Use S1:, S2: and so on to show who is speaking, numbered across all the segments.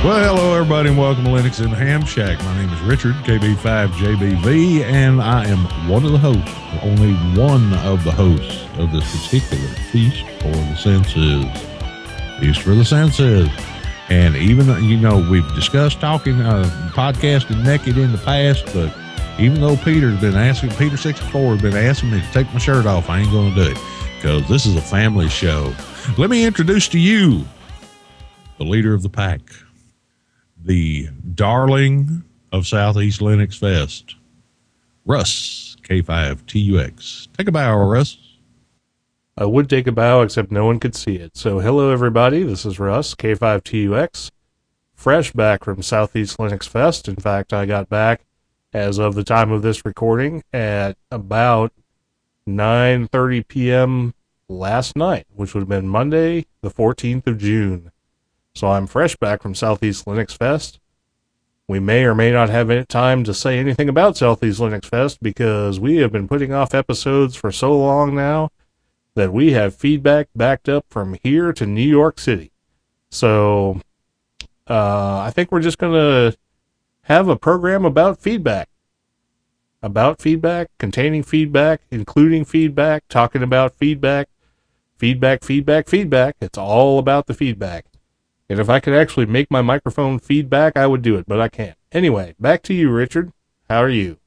S1: Well, hello, everybody, and welcome to Linux in the Ham Shack. My name is Richard, KB5JBV, and I am one of the hosts, only one of the hosts of this particular Feast for the Senses. Feast for the Senses. And even, you know, we've discussed podcasting naked in the past, but even though Peter64 has been asking me to take my shirt off, I ain't going to do it, because this is a family show. Let me introduce to you the leader of the pack, the darling of Southeast Linux Fest, Russ, K5TUX. Take a bow, Russ.
S2: I would take a bow, except no one could see it. So hello, everybody. This is Russ, K5TUX, fresh back from Southeast Linux Fest. In fact, I got back, as of the time of this recording, at about 9:30 p.m. last night, which would have been Monday, the 14th of June. So I'm fresh back from Southeast Linux Fest. We may or may not have any time to say anything about Southeast Linux Fest because we have been putting off episodes for so long now that we have feedback backed up from here to New York City. So I think we're just going to have a program about feedback. About feedback, containing feedback, including feedback, talking about feedback. Feedback. It's all about the feedback. And if I could actually make my microphone feedback, I would do it, but I can't. Anyway, back to you, Richard. How are you?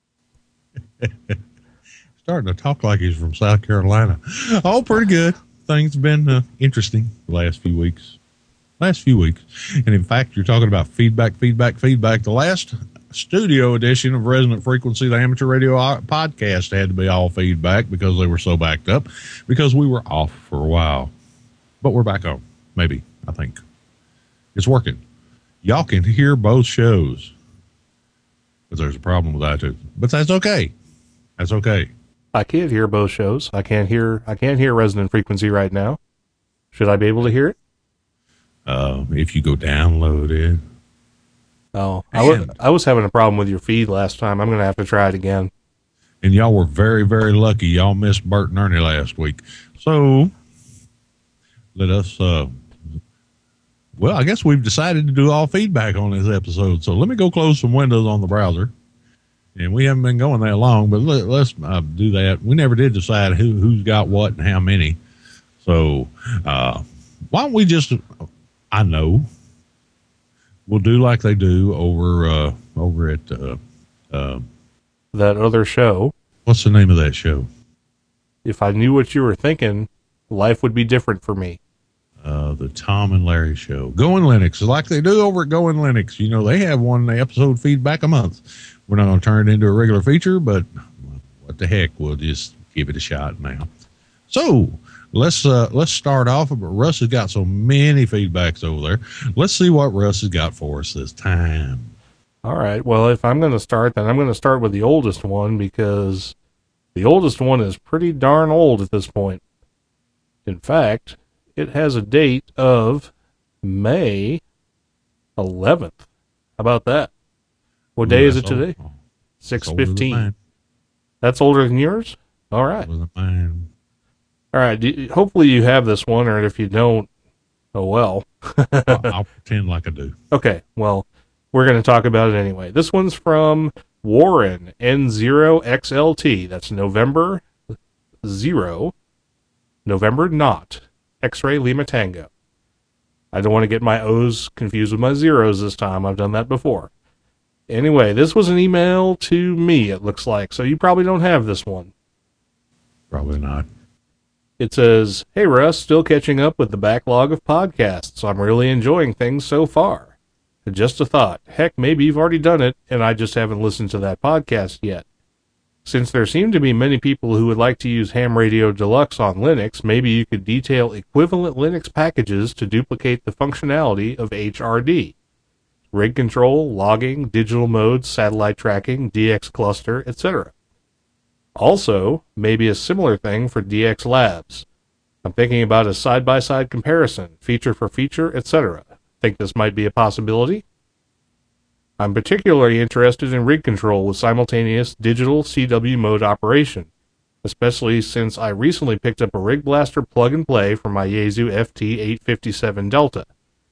S1: Starting to talk like he's from South Carolina. Oh, pretty good. Things have been interesting the last few weeks. And in fact, you're talking about feedback. The last studio edition of Resonant Frequency, the amateur radio podcast, had to be all feedback because they were so backed up, because we were off for a while. But we're back on, maybe, I think. It's working. Y'all can hear both shows. But there's a problem with iTunes. But that's okay. That's okay.
S2: I can't hear both shows. I can't hear Resonant Frequency right now. Should I be able to hear it?
S1: If you go download it.
S2: Oh, I was having a problem with your feed last time. I'm going to have to try it again.
S1: And y'all were very, very lucky. Y'all missed Bert and Ernie last week. So let us, well, I guess we've decided to do all feedback on this episode. So let me go close some windows on the browser. And we haven't been going that long, but let's do that. We never did decide who's got what and how many. So why don't we just, I know, we'll do like they do over at
S2: that other show.
S1: What's the name of that show?
S2: If I knew what you were thinking, life would be different for me.
S1: The Tom and Larry Show. Going Linux, like they do over at Going Linux. You know, they have one episode feedback a month. We're not going to turn it into a regular feature, but what the heck, we'll just give it a shot now. So let's start off. Russ has got so many feedbacks over there. Let's see what Russ has got for us this time.
S2: All right. Well, if I'm going to start, then I'm going to start with the oldest one, because the oldest one is pretty darn old at this point. In fact, it has a date of May 11th. How about that? What day is it today? 6/15. That's older than yours? All right. All right. Hopefully you have this one, or if you don't, oh well.
S1: I'll pretend like I do.
S2: Okay. Well, we're going to talk about it anyway. This one's from Warren N0XLT. That's November 0, November not, X-Ray Lima Tango. I don't want to get my O's confused with my zeros this time. I've done that before. Anyway, this was an email to me, it looks like, so you probably don't have this one.
S1: Probably not.
S2: It says, "Hey Russ, still catching up with the backlog of podcasts. I'm really enjoying things so far. Just a thought. Heck, maybe you've already done it, and I just haven't listened to that podcast yet. Since there seem to be many people who would like to use Ham Radio Deluxe on Linux, maybe you could detail equivalent Linux packages to duplicate the functionality of HRD. Rig control, logging, digital modes, satellite tracking, DX cluster, etc. Also, maybe a similar thing for DX Labs. I'm thinking about a side-by-side comparison, feature for feature, etc. Think this might be a possibility? I'm particularly interested in rig control with simultaneous digital CW mode operation, especially since I recently picked up a Rig Blaster plug-and-play for my Yaesu FT857 Delta.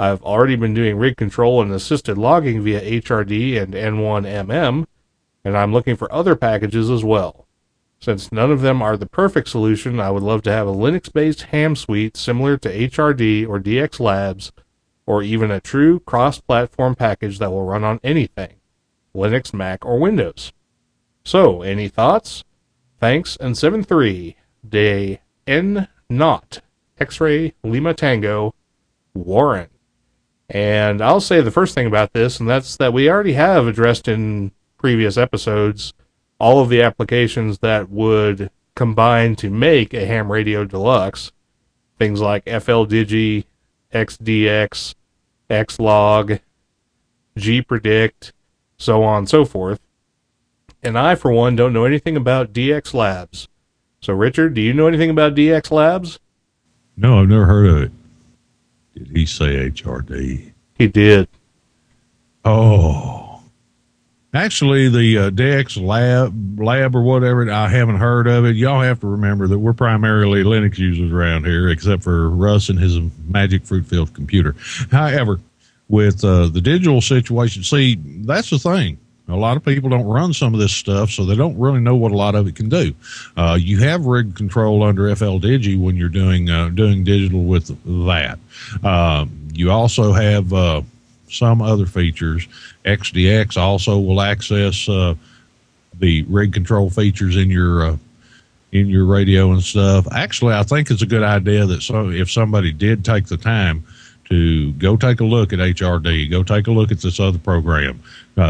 S2: I've already been doing rig control and assisted logging via HRD and N1MM, and I'm looking for other packages as well. Since none of them are the perfect solution, I would love to have a Linux-based ham suite similar to HRD or DX Labs, or even a true cross-platform package that will run on anything, Linux, Mac, or Windows. So, any thoughts? Thanks, and 7-3, Day N Naught, X-Ray Lima Tango, Warren. And I'll say the first thing about this, and that's that we already have addressed in previous episodes all of the applications that would combine to make a ham radio deluxe. Things like FLDigi, XDX, Xlog, gpredict, so on and so forth. And I, for one, don't know anything about DX Labs. So, Richard, do you know anything about DX Labs?
S1: No, I've never heard of it. Did he say HRD?
S2: He did.
S1: Oh. Actually, the DX lab or whatever, I haven't heard of it. Y'all have to remember that we're primarily Linux users around here, except for Russ and his magic fruit-filled computer. However, with the digital situation, see, that's the thing. A lot of people don't run some of this stuff, so they don't really know what a lot of it can do. You have rig control under FLDigi when you're doing digital with that. You also have some other features. XDX also will access the rig control features in your radio and stuff. Actually, I think it's a good idea that if somebody did take the time to go take a look at HRD, go take a look at this other program,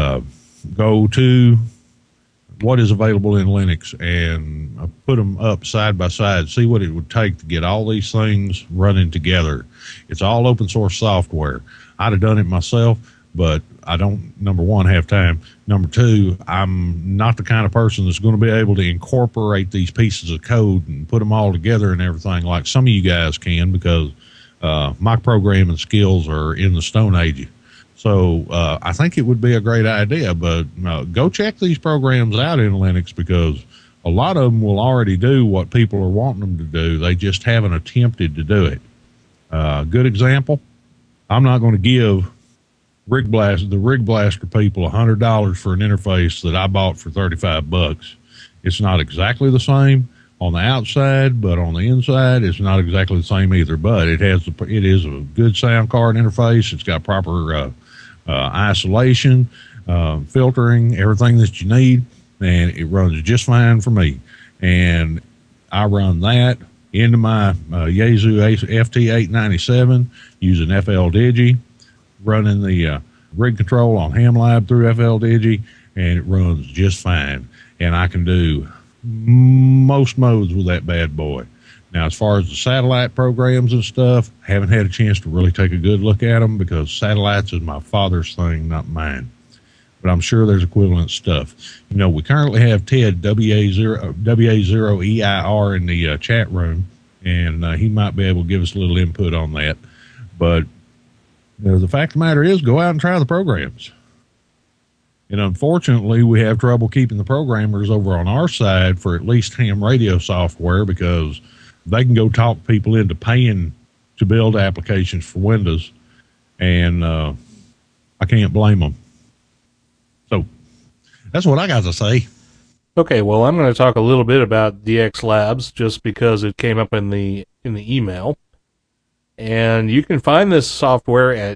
S1: go to what is available in Linux and put them up side by side, see what it would take to get all these things running together. It's all open source software. I'd have done it myself, but I don't, number one, have time. Number two, I'm not the kind of person that's going to be able to incorporate these pieces of code and put them all together and everything like some of you guys can, because my programming skills are in the Stone Age. So I think it would be a great idea, but go check these programs out in Linux, because a lot of them will already do what people are wanting them to do. They just haven't attempted to do it. Good example, I'm not going to give the Rig Blaster people $100 for an interface that I bought for $35. It's not exactly the same on the outside, but on the inside, it's not exactly the same either. But it is a good sound card interface. It's got proper isolation, filtering, everything that you need, and it runs just fine for me. And I run that into my Yaesu FT897 using FLDigi, running the rig control on HamLab through FLDigi, and it runs just fine. And I can do most modes with that bad boy. Now, as far as the satellite programs and stuff, I haven't had a chance to really take a good look at them, because satellites is my father's thing, not mine. But I'm sure there's equivalent stuff. You know, we currently have Ted, WA0EIR, in the chat room, and he might be able to give us a little input on that. But the fact of the matter is, go out and try the programs. And unfortunately, we have trouble keeping the programmers over on our side for at least ham radio software, because they can go talk people into paying to build applications for Windows, and I can't blame them. So that's what I got to say.
S2: Okay, well, I'm going to talk a little bit about DX Labs just because it came up in the email. And you can find this software at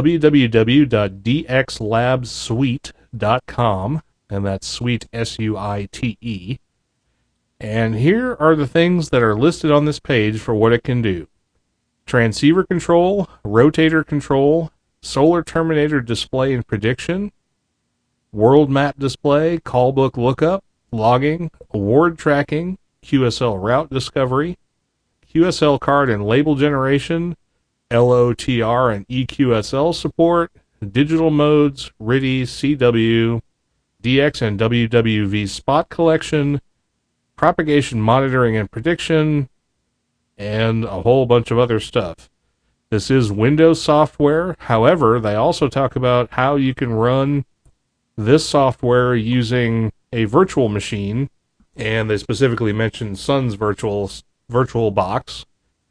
S2: www.dxlabsuite.com, and that's suite, S-U-I-T-E. And here are the things that are listed on this page for what it can do. Transceiver control, rotator control, solar terminator display and prediction, world map display, callbook lookup, logging, award tracking, QSL route discovery, QSL card and label generation, LOTR and EQSL support, digital modes, RIDI, CW, DX and WWV spot collection, propagation monitoring and prediction, and a whole bunch of other stuff. This is Windows software. However, they also talk about how you can run this software using a virtual machine, and they specifically mention Sun's virtual box.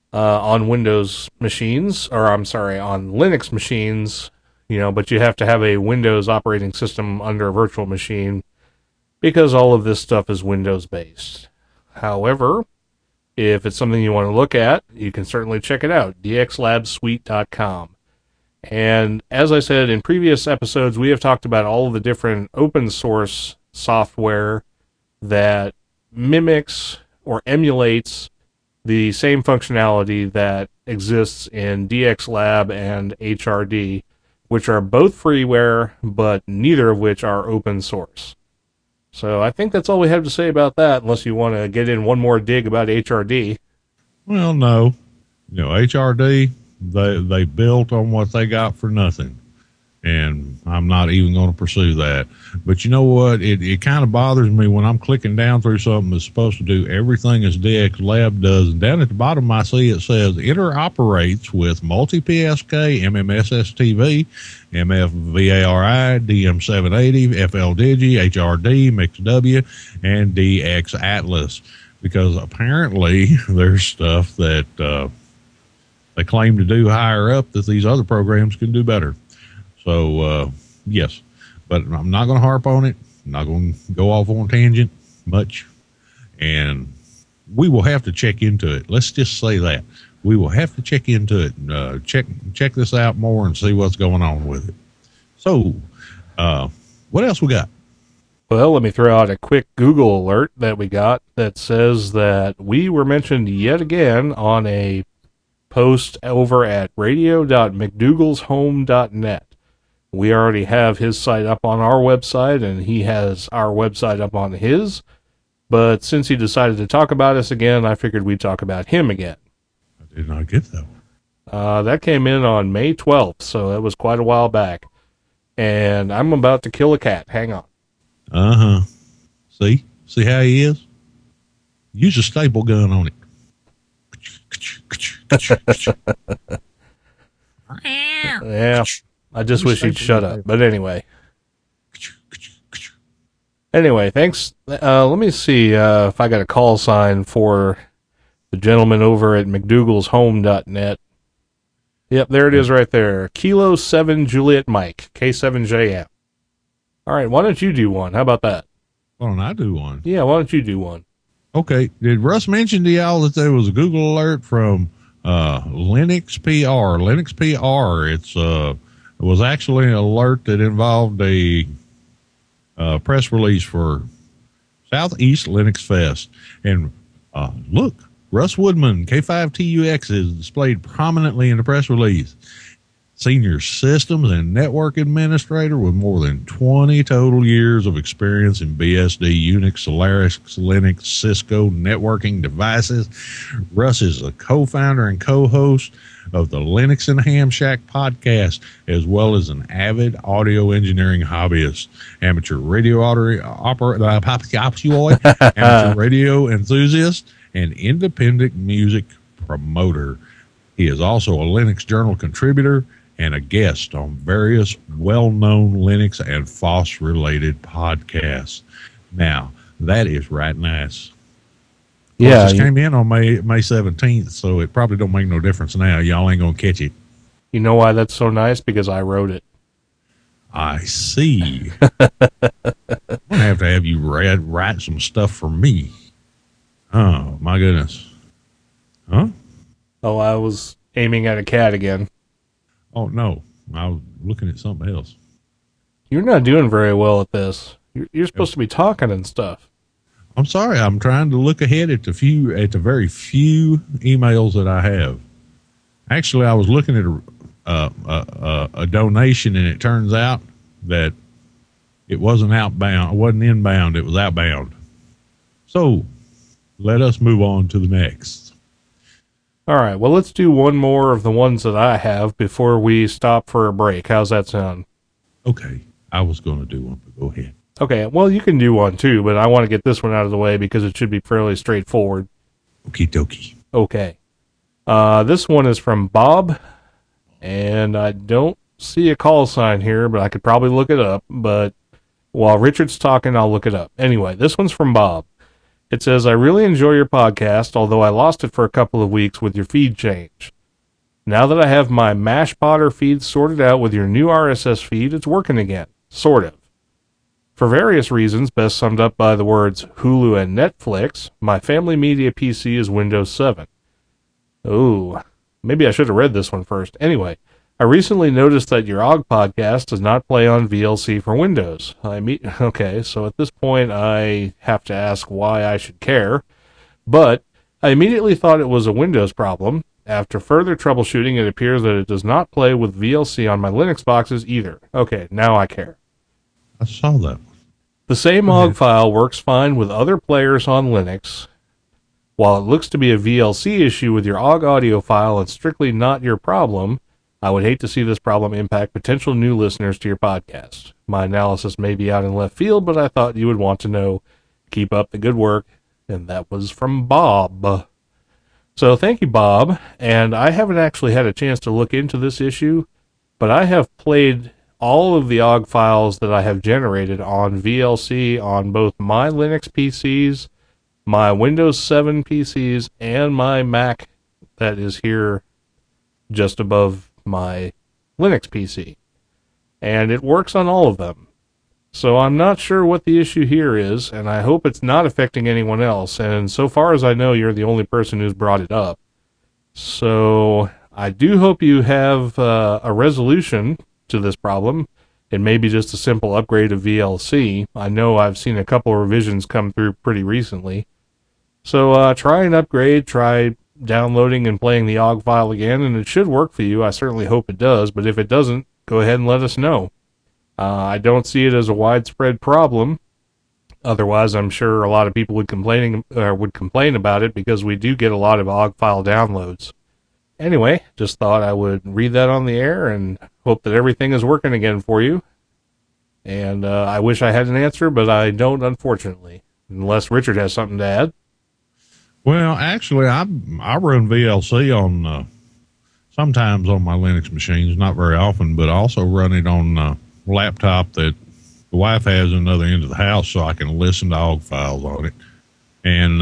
S2: on Windows machines, or I'm sorry, on Linux machines, but you have to have a Windows operating system under a virtual machine because all of this stuff is Windows based. However, if it's something you want to look at, you can certainly check it out, dxlabsuite.com. And as I said in previous episodes, we have talked about all of the different open source software that mimics or emulates the same functionality that exists in DXLab and HRD, which are both freeware, but neither of which are open source. So I think that's all we have to say about that, unless you want to get in one more dig about HRD.
S1: Well, no. HRD, they built on what they got for nothing. And I'm not even going to pursue that. But you know what? It kind of bothers me when I'm clicking down through something that's supposed to do everything as DXLab does. And down at the bottom, I see it says interoperates with multi-PSK, MMSSTV, MFVARI, DM780, FLDigi, HRD, MixW, and DX Atlas. Because apparently there's stuff that they claim to do higher up that these other programs can do better. So, yes, but I'm not going to harp on it. I'm not going to go off on a tangent much. And we will have to check into it. Let's just say that. We will have to check into it and check this out more and see what's going on with it. So, what else we got?
S2: Well, let me throw out a quick Google alert that we got that says that we were mentioned yet again on a post over at radio.mcdougalshome.net. We already have his site up on our website, and he has our website up on his. But since he decided to talk about us again, I figured we'd talk about him again.
S1: I did not get that one.
S2: That came in on May 12th, so that was quite a while back. And I'm about to kill a cat. Hang on.
S1: Uh-huh. See how he is? Use a staple gun on it.
S2: Yeah. I just wish he'd shut up. But anyway. Anyway, thanks. Let me see if I got a call sign for the gentleman over at McDougalshome.net. Yep, there it is right there. Kilo 7 Juliet Mike, K7JM. All right, why don't you do one? How about that?
S1: Why don't I do one?
S2: Yeah, why don't you do one?
S1: Okay. Did Russ mention to y'all that there was a Google alert from Linux PR? Linux PR. It was actually an alert that involved a press release for Southeast Linux Fest. And look, Russ Woodman, K5TUX, is displayed prominently in the press release. Senior systems and network administrator with more than 20 total years of experience in BSD, Unix, Solaris, Linux, Cisco networking devices. Russ is a co-founder and co-host of the Linux and Ham Shack podcast, as well as an avid audio engineering hobbyist, amateur radio amateur radio enthusiast, and independent music promoter. He is also a Linux Journal contributor and a guest on various well-known Linux and FOSS-related podcasts. Now, that is right nice.
S2: Yeah,
S1: it came in on May 17th, so it probably don't make no difference now. Y'all ain't going to catch it.
S2: You know why that's so nice? Because I wrote it.
S1: I see. I'm going to have you write some stuff for me. Oh, my goodness. Huh?
S2: Oh, I was aiming at a cat again.
S1: Oh, no. I was looking at something else.
S2: You're not doing very well at this. You're supposed to be talking and stuff.
S1: I'm sorry. I'm trying to look ahead at the very few emails that I have. Actually, I was looking at a donation, and it turns out that it wasn't outbound. It wasn't inbound. It was outbound. So let us move on to the next.
S2: All right. Well, let's do one more of the ones that I have before we stop for a break. How's that sound?
S1: Okay. I was going to do one, but go ahead.
S2: Okay. Well, you can do one too, but I want to get this one out of the way because it should be fairly straightforward.
S1: Okie dokie.
S2: Okay. This one is from Bob, and I don't see a call sign here, but I could probably look it up. But while Richard's talking, I'll look it up. Anyway, this one's from Bob. It says, I really enjoy your podcast, although I lost it for a couple of weeks with your feed change. Now that I have my Mashpotter feed sorted out with your new RSS feed, it's working again. Sort of. For various reasons, best summed up by the words Hulu and Netflix, my family media PC is Windows 7. Oh, maybe I should have read this one first. Anyway, I recently noticed that your OG podcast does not play on VLC for Windows. Okay, so at this point I have to ask why I should care. But I immediately thought it was a Windows problem. After further troubleshooting, it appears that it does not play with VLC on my Linux boxes either. Okay, now I care.
S1: I saw that one.
S2: The same OGG file works fine with other players on Linux. While it looks to be a VLC issue with your OGG audio file and strictly not your problem, I would hate to see this problem impact potential new listeners to your podcast. My analysis may be out in left field, but I thought you would want to know. Keep up the good work. And that was from Bob. So thank you, Bob. And I haven't actually had a chance to look into this issue, but I have played all of the OGG files that I have generated on VLC on both my Linux PCs, my Windows 7 PCs, and my Mac that is here just above my Linux PC. And it works on all of them. So I'm not sure what the issue here is, and I hope it's not affecting anyone else. And so far as I know, you're the only person who's brought it up. So I do hope you have a resolution to this problem. It may be just a simple upgrade of VLC. I know I've seen a couple of revisions come through pretty recently. So try an upgrade, try downloading and playing the OGG file again, and it should work for you. I certainly hope it does, but if it doesn't, go ahead and let us know. I don't see it as a widespread problem. Otherwise, I'm sure a lot of people would complain about it because we do get a lot of OGG file downloads. Anyway, just thought I would read that on the air and hope that everything is working again for you. And I wish I had an answer, but I don't, unfortunately. Unless Richard has something to add.
S1: Well, actually, I run VLC on sometimes on my Linux machines, not very often, but I also run it on laptop that the wife has at another end of the house so I can listen to OGG files on it. And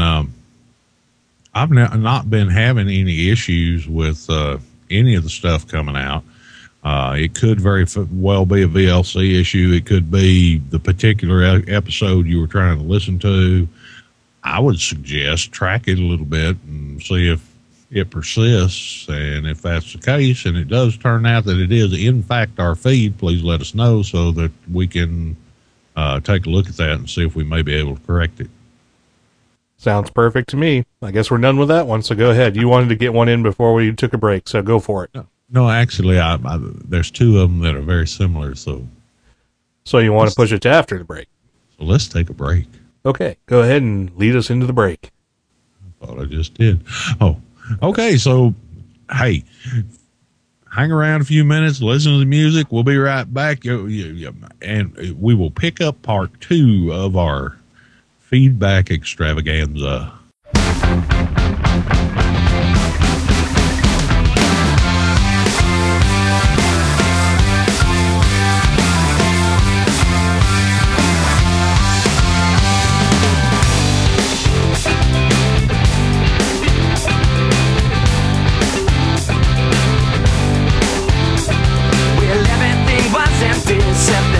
S1: I've not been having any issues with any of the stuff coming out. It could very well be a VLC issue. It could be the particular episode you were trying to listen to. I would suggest track it a little bit and see if it persists. And if that's the case, and it does turn out that it is in fact our feed, please let us know so that we can take a look at that and see if we may be able to correct it.
S2: Sounds perfect to me. I guess we're done with that one, so go ahead. You wanted to get one in before we took a break, so go for it.
S1: No, actually, there's two of them that are very similar. So
S2: you want to push it to after the break?
S1: So let's take a break.
S2: Okay, go ahead and lead us into the break.
S1: I thought I just did. Oh, okay. So, hey, hang around a few minutes, listen to the music. We'll be right back, and we will pick up part 2 of our feedback extravaganza.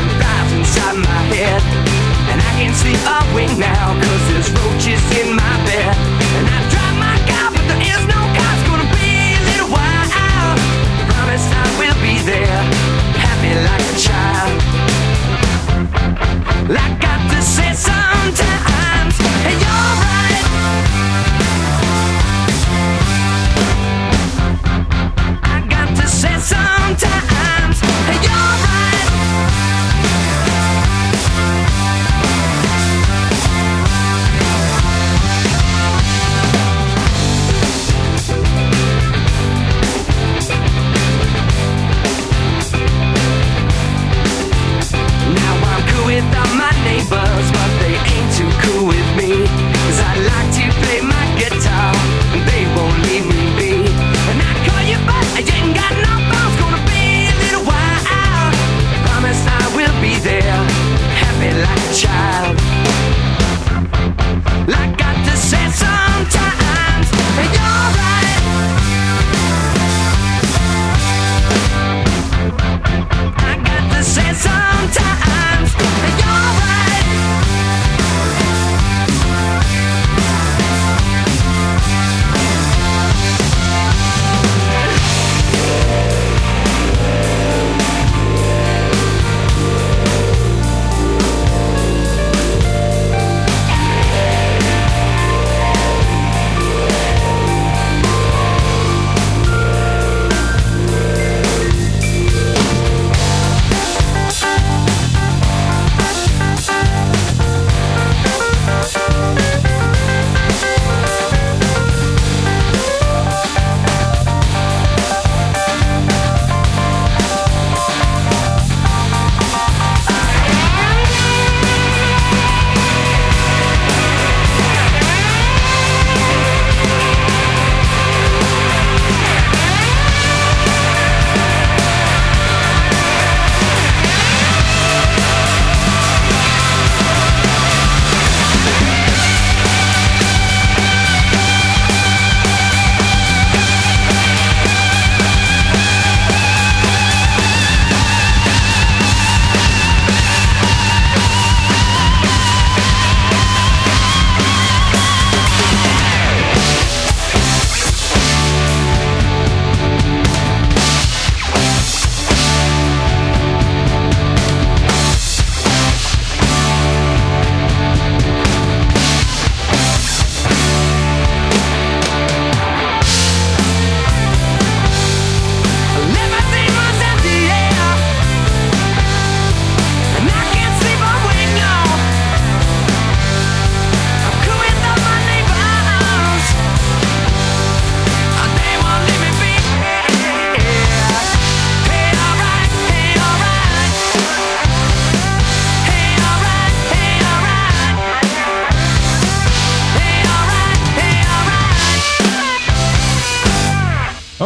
S3: Now, 'cause there's roaches in my bed.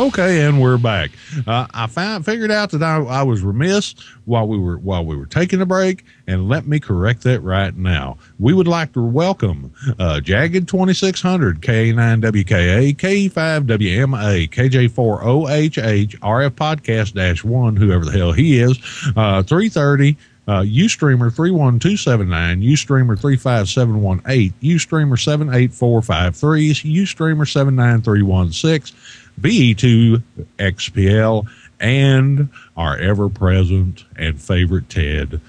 S1: Okay, and we're back. I figured out that I was remiss while we were taking a break, and let me correct that right now. We would like to welcome Jagged 2600, K9WKA, K5WMA, KJ4OHH, RF Podcast -1, whoever the hell he is, 330. Ustreamer 31279, Ustreamer 35718, Ustreamer 78453, Ustreamer 79316, VE2XPL, and our ever-present and favorite Ted,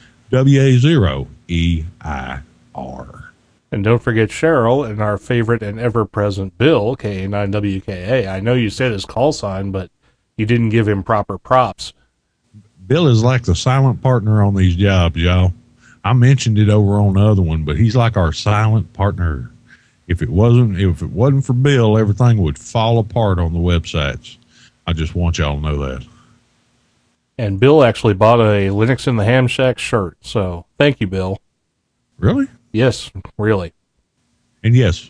S1: WA0EIR.
S2: And don't forget Cheryl and our favorite and ever-present Bill, KA9WKA. I know you said his call sign, but you didn't give him proper props.
S1: Bill is like the silent partner on these jobs, y'all. I mentioned it over on the other one, but he's like our silent partner. If it wasn't for Bill, everything would fall apart on the websites. I just want y'all to know that.
S2: And Bill actually bought a Linux in the Ham Shack shirt, so thank you, Bill.
S1: Really?
S2: Yes, really.
S1: And yes,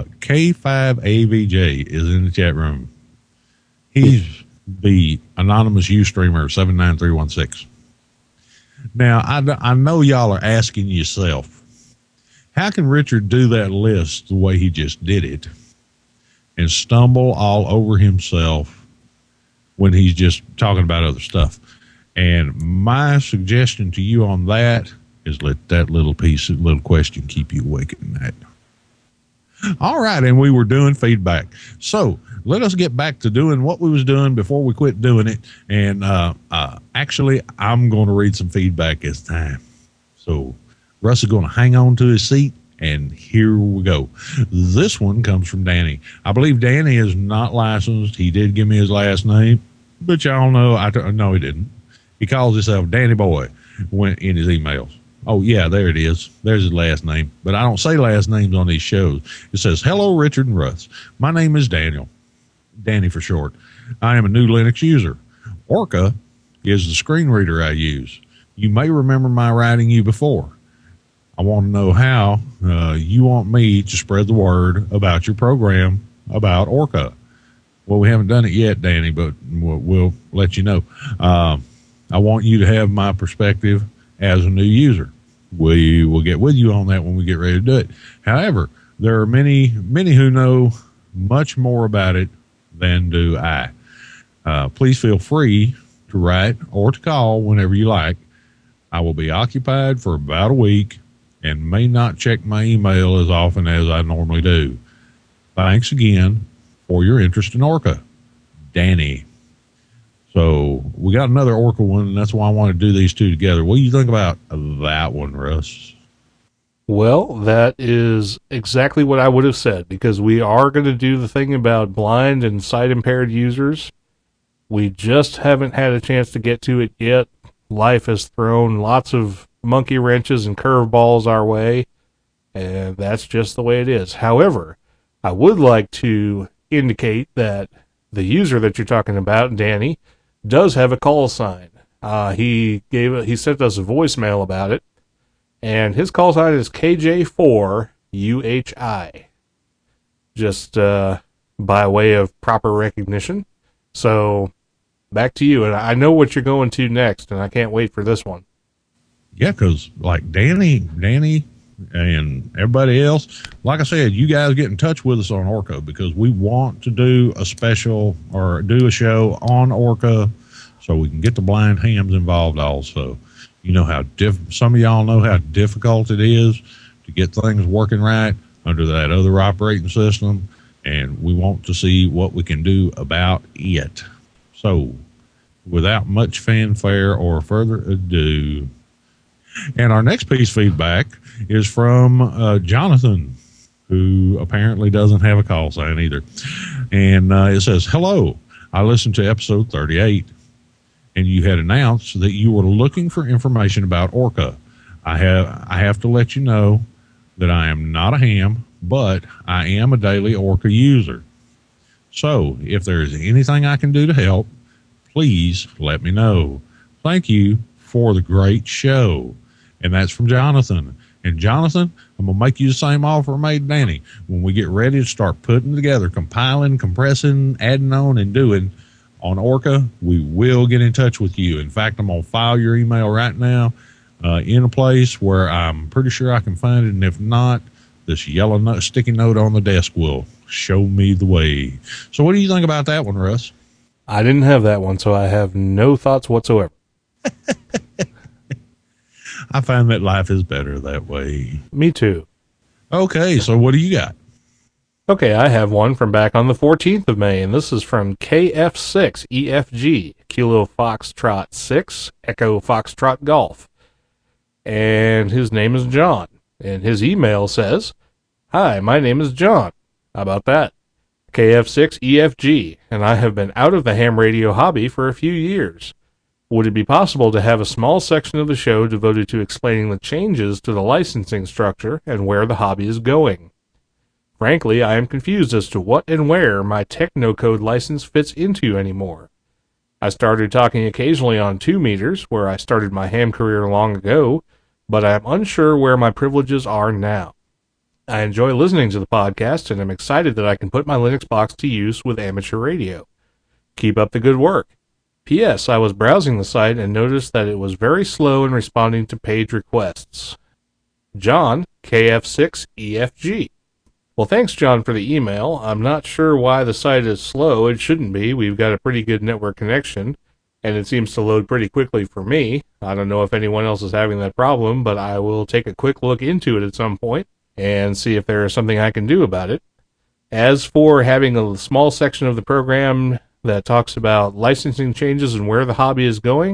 S1: K5AVJ is in the chat room. He's the anonymous Ustreamer 79316. Now, I know y'all are asking yourself, how can Richard do that list the way he just did it and stumble all over himself when he's just talking about other stuff? And my suggestion to you on that is let that little question keep you awake at night. All right, and we were doing feedback. So let us get back to doing what we was doing before we quit doing it. And actually, I'm going to read some feedback this time. So Russ is going to hang on to his seat, and here we go. This one comes from Danny. I believe Danny is not licensed. He did give me his last name, but y'all know no, he didn't. He calls himself Danny Boy in his emails. Oh, yeah, there it is. There's his last name. But I don't say last names on these shows. It says, hello, Richard and Russ. My name is Daniel. Danny for short. I am a new Linux user. Orca is the screen reader I use. You may remember my writing you before. I want to know how you want me to spread the word about your program about Orca. Well, we haven't done it yet, Danny, but we'll let you know. I want you to have my perspective as a new user. We will get with you on that when we get ready to do it. However, there are many who know much more about it than do I. Please feel free to write or to call whenever you like. I will be occupied for about a week and may not check my email as often as I normally do. Thanks again for your interest in Orca. Danny. So we got another Orca one, and that's why I want to do these two together. What do you think about that one, Russ?
S2: Well, that is exactly what I would have said, because we are going to do the thing about blind and sight-impaired users. We just haven't had a chance to get to it yet. Life has thrown lots of monkey wrenches and curveballs our way, and that's just the way it is. However, I would like to indicate that the user that you're talking about, Danny, does have a call sign. He sent us a voicemail about it, and his call sign is KJ4UHI. Just by way of proper recognition. So back to you, and I know what you're going to next, and I can't wait for this one.
S1: Yeah, because like Danny, and everybody else, like I said, you guys get in touch with us on Orca because we want to do a special or do a show on Orca so we can get the blind hams involved also. You know how some of y'all know how difficult it is to get things working right under that other operating system, and we want to see what we can do about it. So without much fanfare or further ado, and our next piece of feedback is from Jonathan, who apparently doesn't have a call sign either. And it says, hello, I listened to episode 38, and you had announced that you were looking for information about Orca. I have to let you know that I am not a ham, but I am a daily Orca user. So if there is anything I can do to help, please let me know. Thank you for the great show. And that's from Jonathan. And Jonathan, I'm going to make you the same offer I made Danny. When we get ready to start putting together, compiling, compressing, adding on, and doing, on Orca, we will get in touch with you. In fact, I'm going to file your email right now in a place where I'm pretty sure I can find it. And if not, this yellow sticky note on the desk will show me the way. So what do you think about that one, Russ?
S2: I didn't have that one, so I have no thoughts whatsoever.
S1: I find that life is better that way.
S2: Me too.
S1: Okay, so what do you got?
S2: Okay, I have one from back on the 14th of May, and this is from KF6EFG, Kilo Foxtrot 6, Echo Foxtrot Golf. And his name is John. And his email says, "Hi, my name is John." How about that? KF6EFG, and I have been out of the ham radio hobby for a few years. Would it be possible to have a small section of the show devoted to explaining the changes to the licensing structure and where the hobby is going? Frankly, I am confused as to what and where my Technocode license fits into anymore. I started talking occasionally on 2 meters, where I started my ham career long ago, but I am unsure where my privileges are now. I enjoy listening to the podcast and am excited that I can put my Linux box to use with amateur radio. Keep up the good work. P.S. I was browsing the site and noticed that it was very slow in responding to page requests. John, KF6EFG. Well, thanks, John, for the email. I'm not sure why the site is slow. It shouldn't be. We've got a pretty good network connection, and it seems to load pretty quickly for me. I don't know if anyone else is having that problem, but I will take a quick look into it at some point and see if there is something I can do about it. As for having a small section of the program that talks about licensing changes and where the hobby is going,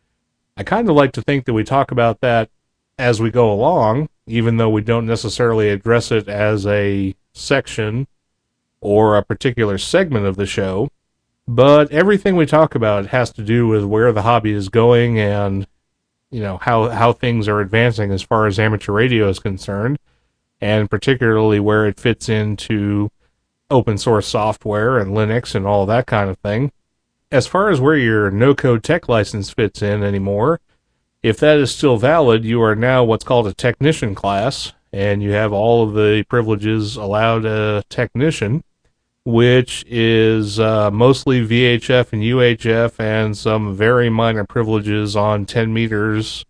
S2: I kind of like to think that we talk about that as we go along, even though we don't necessarily address it as a section or a particular segment of the show. But everything we talk about has to do with where the hobby is going and, you know, how things are advancing as far as amateur radio is concerned, and particularly where it fits into open source software and Linux and all that kind of thing. As far as where your no-code tech license fits in anymore, if that is still valid, you are now what's called a technician class, and you have all of the privileges allowed a technician, which is mostly VHF and UHF and some very minor privileges on 10 meters.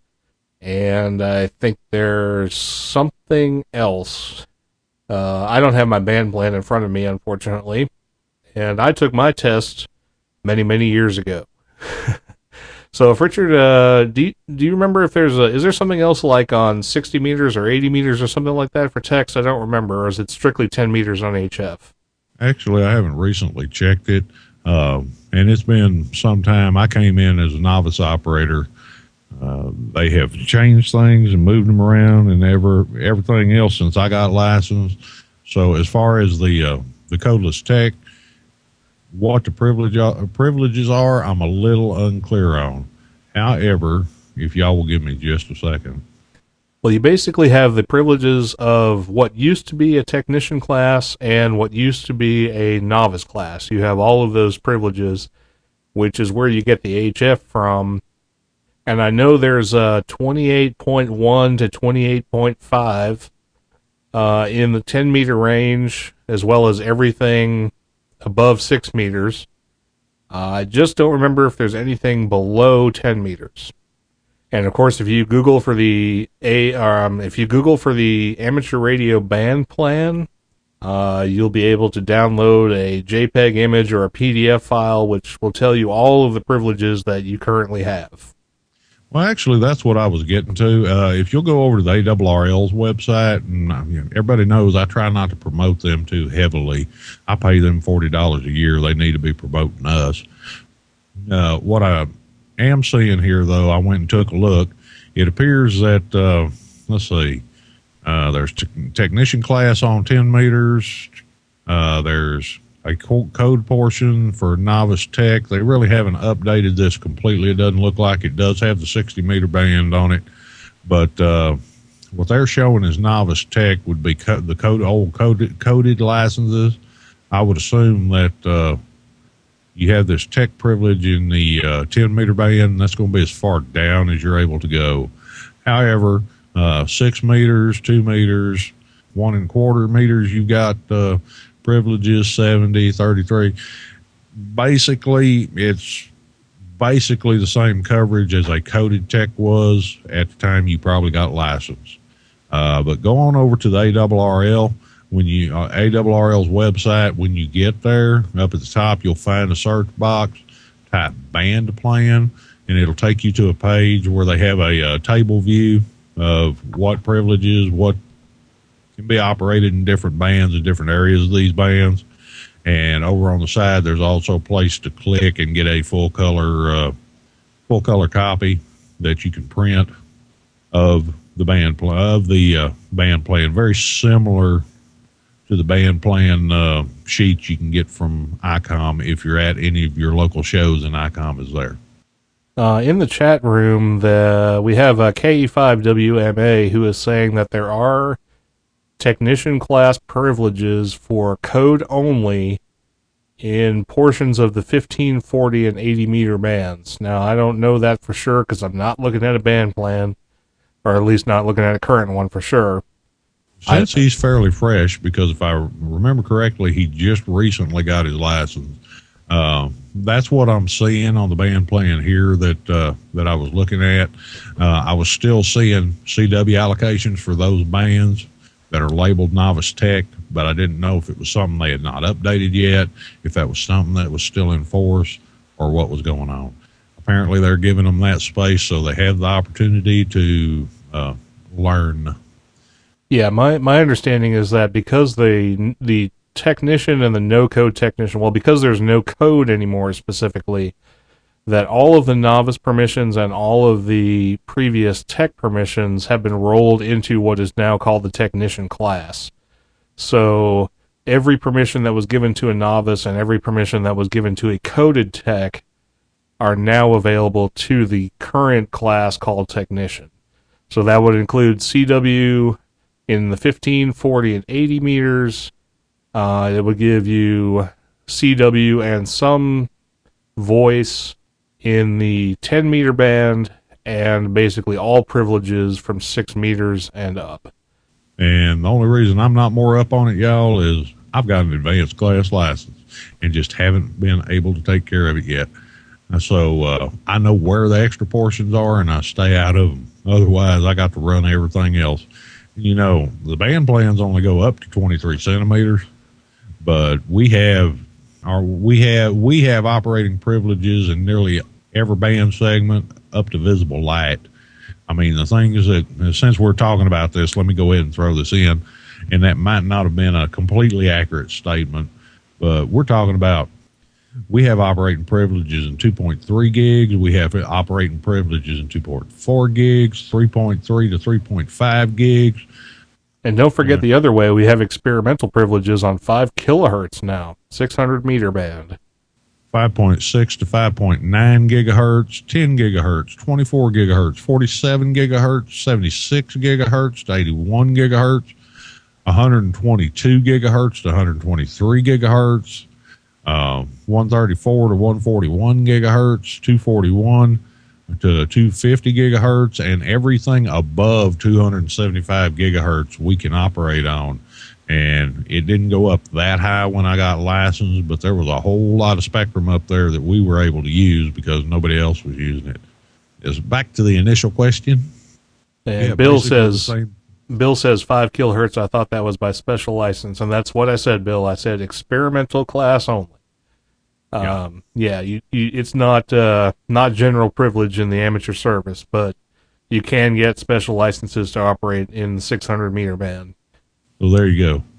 S2: And I think there's something else. I don't have my band plan in front of me, unfortunately. And I took my test many, many years ago. So, if Richard, do you remember if is there something else like on 60 meters or 80 meters or something like that for techs? I don't remember. Or is it strictly 10 meters on HF?
S1: Actually, I haven't recently checked it, and it's been some time. I came in as a novice operator. They have changed things and moved them around and everything else since I got licensed. So as far as the codeless tech, what the privileges are, I'm a little unclear on. However, if y'all will give me just a second.
S2: Well, you basically have the privileges of what used to be a technician class and what used to be a novice class. You have all of those privileges, which is where you get the HF from. And I know there's 28.1 to 28.5 in the 10 meter range, as well as everything above 6 meters. I just don't remember if there's anything below 10 meters. And of course, if you Google for the amateur radio band plan, you'll be able to download a JPEG image or a PDF file, which will tell you all of the privileges that you currently have.
S1: Well, actually, that's what I was getting to. If you'll go over to the ARRL's website, and everybody knows I try not to promote them too heavily. I pay them $40 a year. They need to be promoting us. What I am seeing here, though, I went and took a look. It appears that, let's see, there's technician class on 10 meters. There's a code portion for novice tech. They really haven't updated this completely. It doesn't look like it does have the 60 meter band on it, but what they're showing as novice tech would be the coded licenses. I would assume that you have this tech privilege in the 10 meter band, and that's going to be as far down as you're able to go. However, 6 meters, 2 meters, 1 1/4 meters, you've got privileges 70, 33. Basically, it's basically the same coverage as a coated tech was at the time you probably got licensed. But go on over to the ARRL. When you ARRL's website, when you get there, up at the top, you'll find a search box, type band plan, and it'll take you to a page where they have a table view of what privileges, what can be operated in different bands in different areas of these bands. And over on the side, there's also a place to click and get a full color copy that you can print of the band plan. Very similar to the band plan sheets you can get from ICOM if you're at any of your local shows and ICOM is there.
S2: In the chat room, we have KE5WMA who is saying that there are technician class privileges for code only in portions of the 15, 40, and 80 meter bands. Now, I don't know that for sure because I'm not looking at a band plan, or at least not looking at a current one for sure.
S1: Since he's fairly fresh, because if I remember correctly, he just recently got his license. That's what I'm seeing on the band plan here that I was looking at. I was still seeing CW allocations for those bands that are labeled Novice Tech, but I didn't know if it was something they had not updated yet, if that was something that was still in force, or what was going on. Apparently, they're giving them that space so they have the opportunity to learn.
S2: Yeah, my understanding is that because the technician and the no-code technician, well, because there's no code anymore specifically, that all of the novice permissions and all of the previous tech permissions have been rolled into what is now called the technician class. So every permission that was given to a novice and every permission that was given to a coded tech are now available to the current class called technician. So that would include CW in the 15, 40, and 80 meters. It would give you CW and some voice in the 10 meter band, and basically all privileges from 6 meters and up.
S1: And the only reason I'm not more up on it, y'all, is I've got an advanced class license and just haven't been able to take care of it yet. So I know where the extra portions are, and I stay out of them. Otherwise, I got to run everything else. You know, the band plans only go up to 23 centimeters, but we have operating privileges in nearly every band segment up to visible light. I mean, the thing is that since we're talking about this, let me go ahead and throw this in, and that might not have been a completely accurate statement, but we're talking about we have operating privileges in 2.3 gigs. We have operating privileges in 2.4 gigs, 3.3 to 3.5 gigs.
S2: And don't forget the other way, we have experimental privileges on 5 kilohertz now, 600 meter band.
S1: 5.6 to 5.9 gigahertz, 10 gigahertz, 24 gigahertz, 47 gigahertz, 76 gigahertz to 81 gigahertz, 122 gigahertz to 123 gigahertz, 134 to 141 gigahertz, 241 to 250 gigahertz, and everything above 275 gigahertz we can operate on. And it didn't go up that high when I got licensed, but there was a whole lot of spectrum up there that we were able to use because nobody else was using it. It's back to the initial question.
S2: And Bill says 5 kilohertz. I thought that was by special license, and that's what I said, Bill. I said experimental class only. It's not general privilege in the amateur service, but you can get special licenses to operate in the 600 meter band.
S1: So there you go.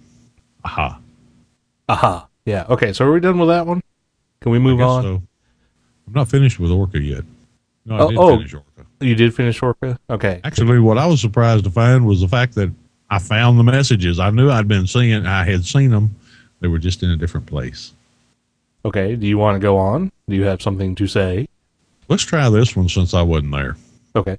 S1: Aha.
S2: Yeah. Okay. So are we done with that one? Can we move on?
S1: So. I'm not finished with Orca yet. No, I did finish Orca.
S2: You did finish Orca? Okay.
S1: Actually, what I was surprised to find was the fact that I found the messages. I knew I had seen them. They were just in a different place.
S2: Okay. Do you want to go on? Do you have something to say?
S1: Let's try this one since I wasn't there.
S2: Okay.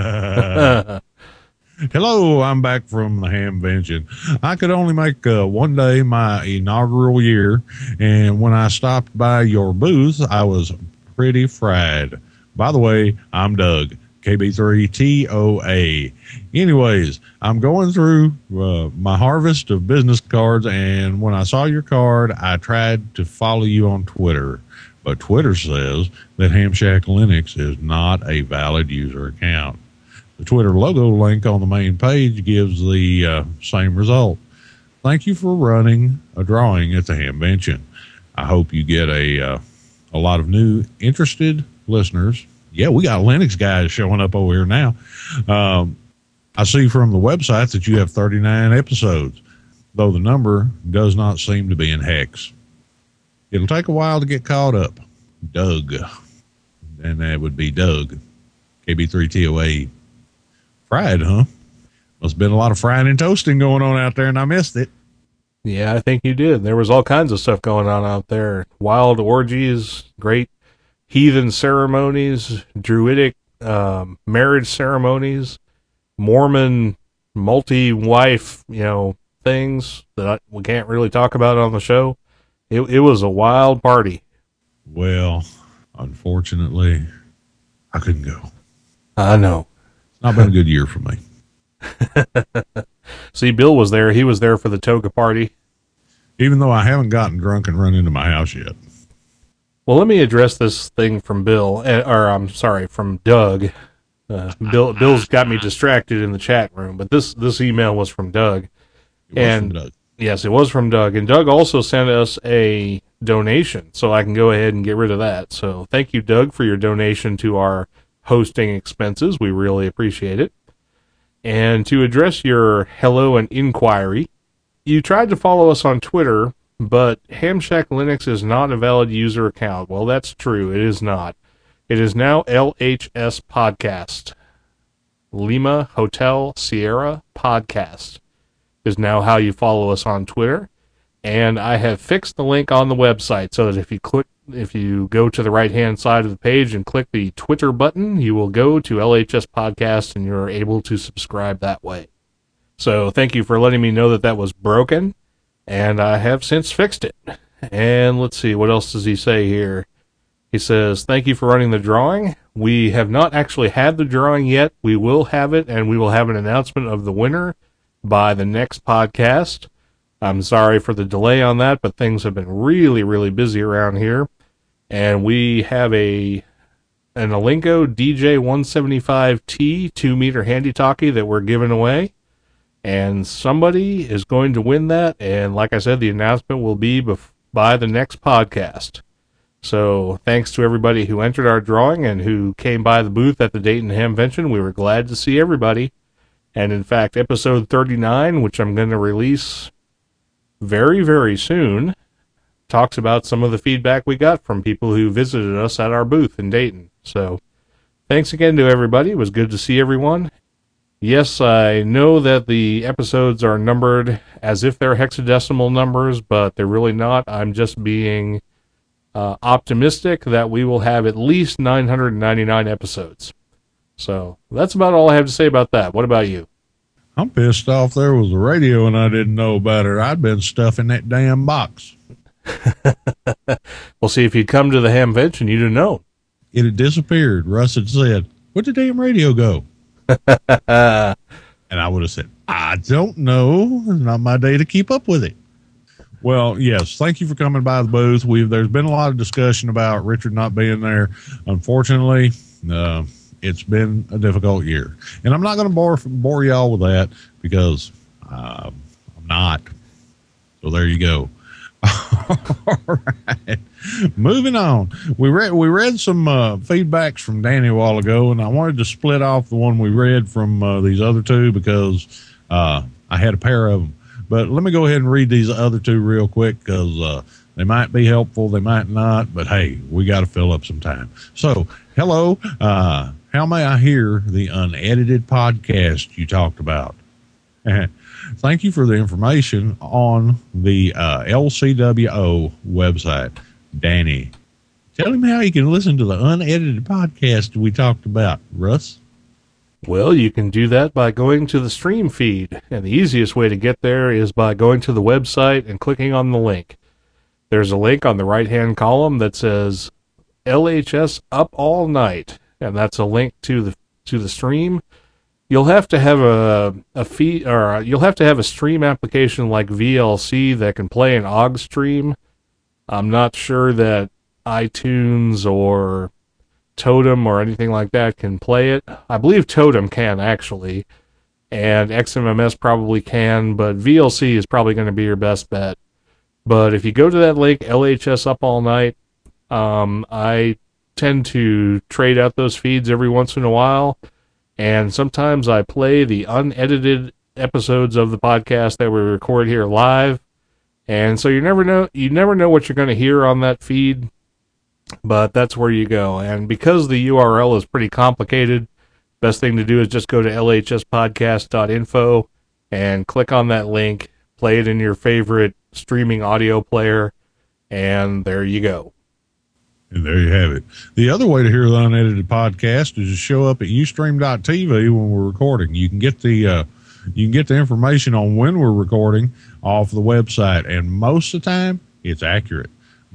S1: Hello, I'm back from the Hamvention. I could only make one day my inaugural year, and when I stopped by your booth, I was pretty fried. By the way, I'm Doug, KB3TOA. Anyways, I'm going through my harvest of business cards, and when I saw your card, I tried to follow you on Twitter. But Twitter says that Ham Shack Linux is not a valid user account. The Twitter logo link on the main page gives the same result. Thank you for running a drawing at the Hamvention. I hope you get a lot of new interested listeners. Yeah, we got Linux guys showing up over here now. I see from the website that you have 39 episodes, though the number does not seem to be in hex. It'll take a while to get caught up. Doug. And that would be Doug. KB3TOA. Fried, huh? Must have been a lot of frying and toasting going on out there, and I missed it.
S2: Yeah, I think you did. There was all kinds of stuff going on out there. Wild orgies, great heathen ceremonies, druidic marriage ceremonies, Mormon multi-wife, things that we can't really talk about on the show. It was a wild party.
S1: Well, unfortunately, I couldn't go.
S2: I know.
S1: It's not been a good year for me.
S2: See, Bill was there. He was there for the toga party.
S1: Even though I haven't gotten drunk and run into my house yet.
S2: Well, let me address this thing from Bill, from Doug. Bill's got me distracted in the chat room, but this email was from Doug.
S1: From Doug.
S2: Yes, it was from Doug. And Doug also sent us a donation, so I can go ahead and get rid of that. So thank you, Doug, for your donation to our hosting expenses. We really appreciate it. And to address your hello and inquiry, you tried to follow us on Twitter, but Ham Shack Linux is not a valid user account. Well, that's true. It is not. It is now LHS Podcast. Lima Hotel Sierra Podcast is now how you follow us on Twitter. And I have fixed the link on the website so that if you go to the right-hand side of the page and click the Twitter button, you will go to LHS Podcast and you're able to subscribe that way. So thank you for letting me know that that was broken, and I have since fixed it. And let's see, what else does he say here? He says, thank you for running the drawing. We have not actually had the drawing yet. We will have it, and we will have an announcement of the winner by the next podcast. I'm sorry for the delay on that, but things have been really, really busy around here. And we have an Alinco DJ175T 2-meter handy talkie that we're giving away. And somebody is going to win that. And like I said, the announcement will be by the next podcast. So thanks to everybody who entered our drawing and who came by the booth at the Dayton Hamvention. We were glad to see everybody. And in fact, episode 39, which I'm going to release very, very soon, talks about some of the feedback we got from people who visited us at our booth in Dayton. So thanks again to everybody. It was good to see everyone. Yes, I know that the episodes are numbered as if they're hexadecimal numbers, but they're really not. I'm just being optimistic that we will have at least 999 episodes. So that's about all I have to say about that. What about you?
S1: I'm pissed off there was a radio and I didn't know about it. I'd been stuffing that damn box.
S2: Well, see, if you'd come to the Hamvention, you'd have known.
S1: It had disappeared. Russ had said, where'd the damn radio go? And I would have said, I don't know. It's not my day to keep up with it. Well, yes, thank you for coming by the booth. There's been a lot of discussion about Richard not being there. Unfortunately, it's been a difficult year. And I'm not going to bore y'all with that because I'm not. So there you go. All right. Moving on. We read some feedbacks from Danny a while ago, and I wanted to split off the one we read from these other two because I had a pair of them. But let me go ahead and read these other two real quick because they might be helpful, they might not, but hey, we got to fill up some time. So, hello. How may I hear the unedited podcast you talked about? Thank you for the information on the LCWO website. Danny, tell him how you can listen to the unedited podcast we talked about, Russ.
S2: Well, you can do that by going to the stream feed, and the easiest way to get there is by going to the website and clicking on the link. There's a link on the right-hand column that says LHS Up All Night, and that's a link to to the stream, you'll have to have a feed, or you'll have to have a stream application like VLC that can play an OGG stream. I'm not sure that iTunes or Totem or anything like that can play it. I believe Totem can, actually, and XMMS probably can, but VLC is probably going to be your best bet. But if you go to that link, LHS Up All Night, I tend to trade out those feeds every once in a while, and sometimes I play the unedited episodes of the podcast that we record here live. And so you never know what you're going to hear on that feed, but that's where you go. And because the URL is pretty complicated, best thing to do is just go to lhspodcast.info and click on that link, play it in your favorite streaming audio player, and there you go.
S1: And there you have it. The other way to hear the unedited podcast is to show up at ustream.tv when we're recording. You can get the information on when we're recording off the website, and most of the time it's accurate.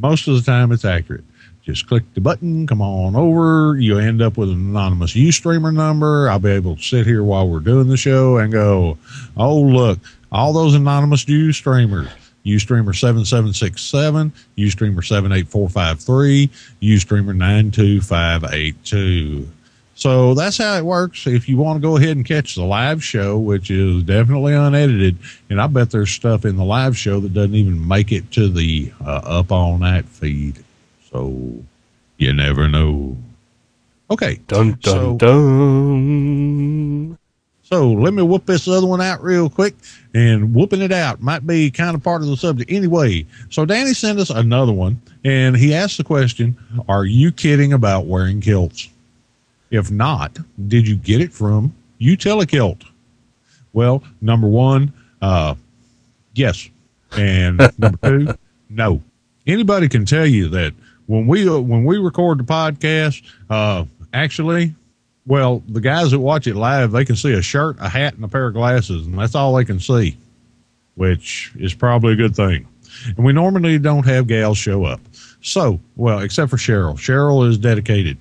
S1: Just click the button, come on over. You end up with an anonymous Ustreamer number. I'll be able to sit here while we're doing the show and go, oh, look, all those anonymous Ustreamers. Ustreamer 7767, Ustreamer 78453, Ustreamer 92582. So that's how it works. If you want to go ahead and catch the live show, which is definitely unedited, and I bet there's stuff in the live show that doesn't even make it to the Up All Night feed. So you never know. Okay.
S2: Dun, dun, dun.
S1: So let me whoop this other one out real quick, and whooping it out might be kind of part of the subject anyway. So Danny sent us another one, and he asked the question, are you kidding about wearing kilts? If not, did you get it from Utilikilt? Well, number one, yes. And number two, no. Anybody can tell you that when we record the podcast, actually, well, the guys that watch it live, they can see a shirt, a hat, and a pair of glasses, and that's all they can see, which is probably a good thing. And we normally don't have gals show up. So, well, except for Cheryl. Cheryl is dedicated.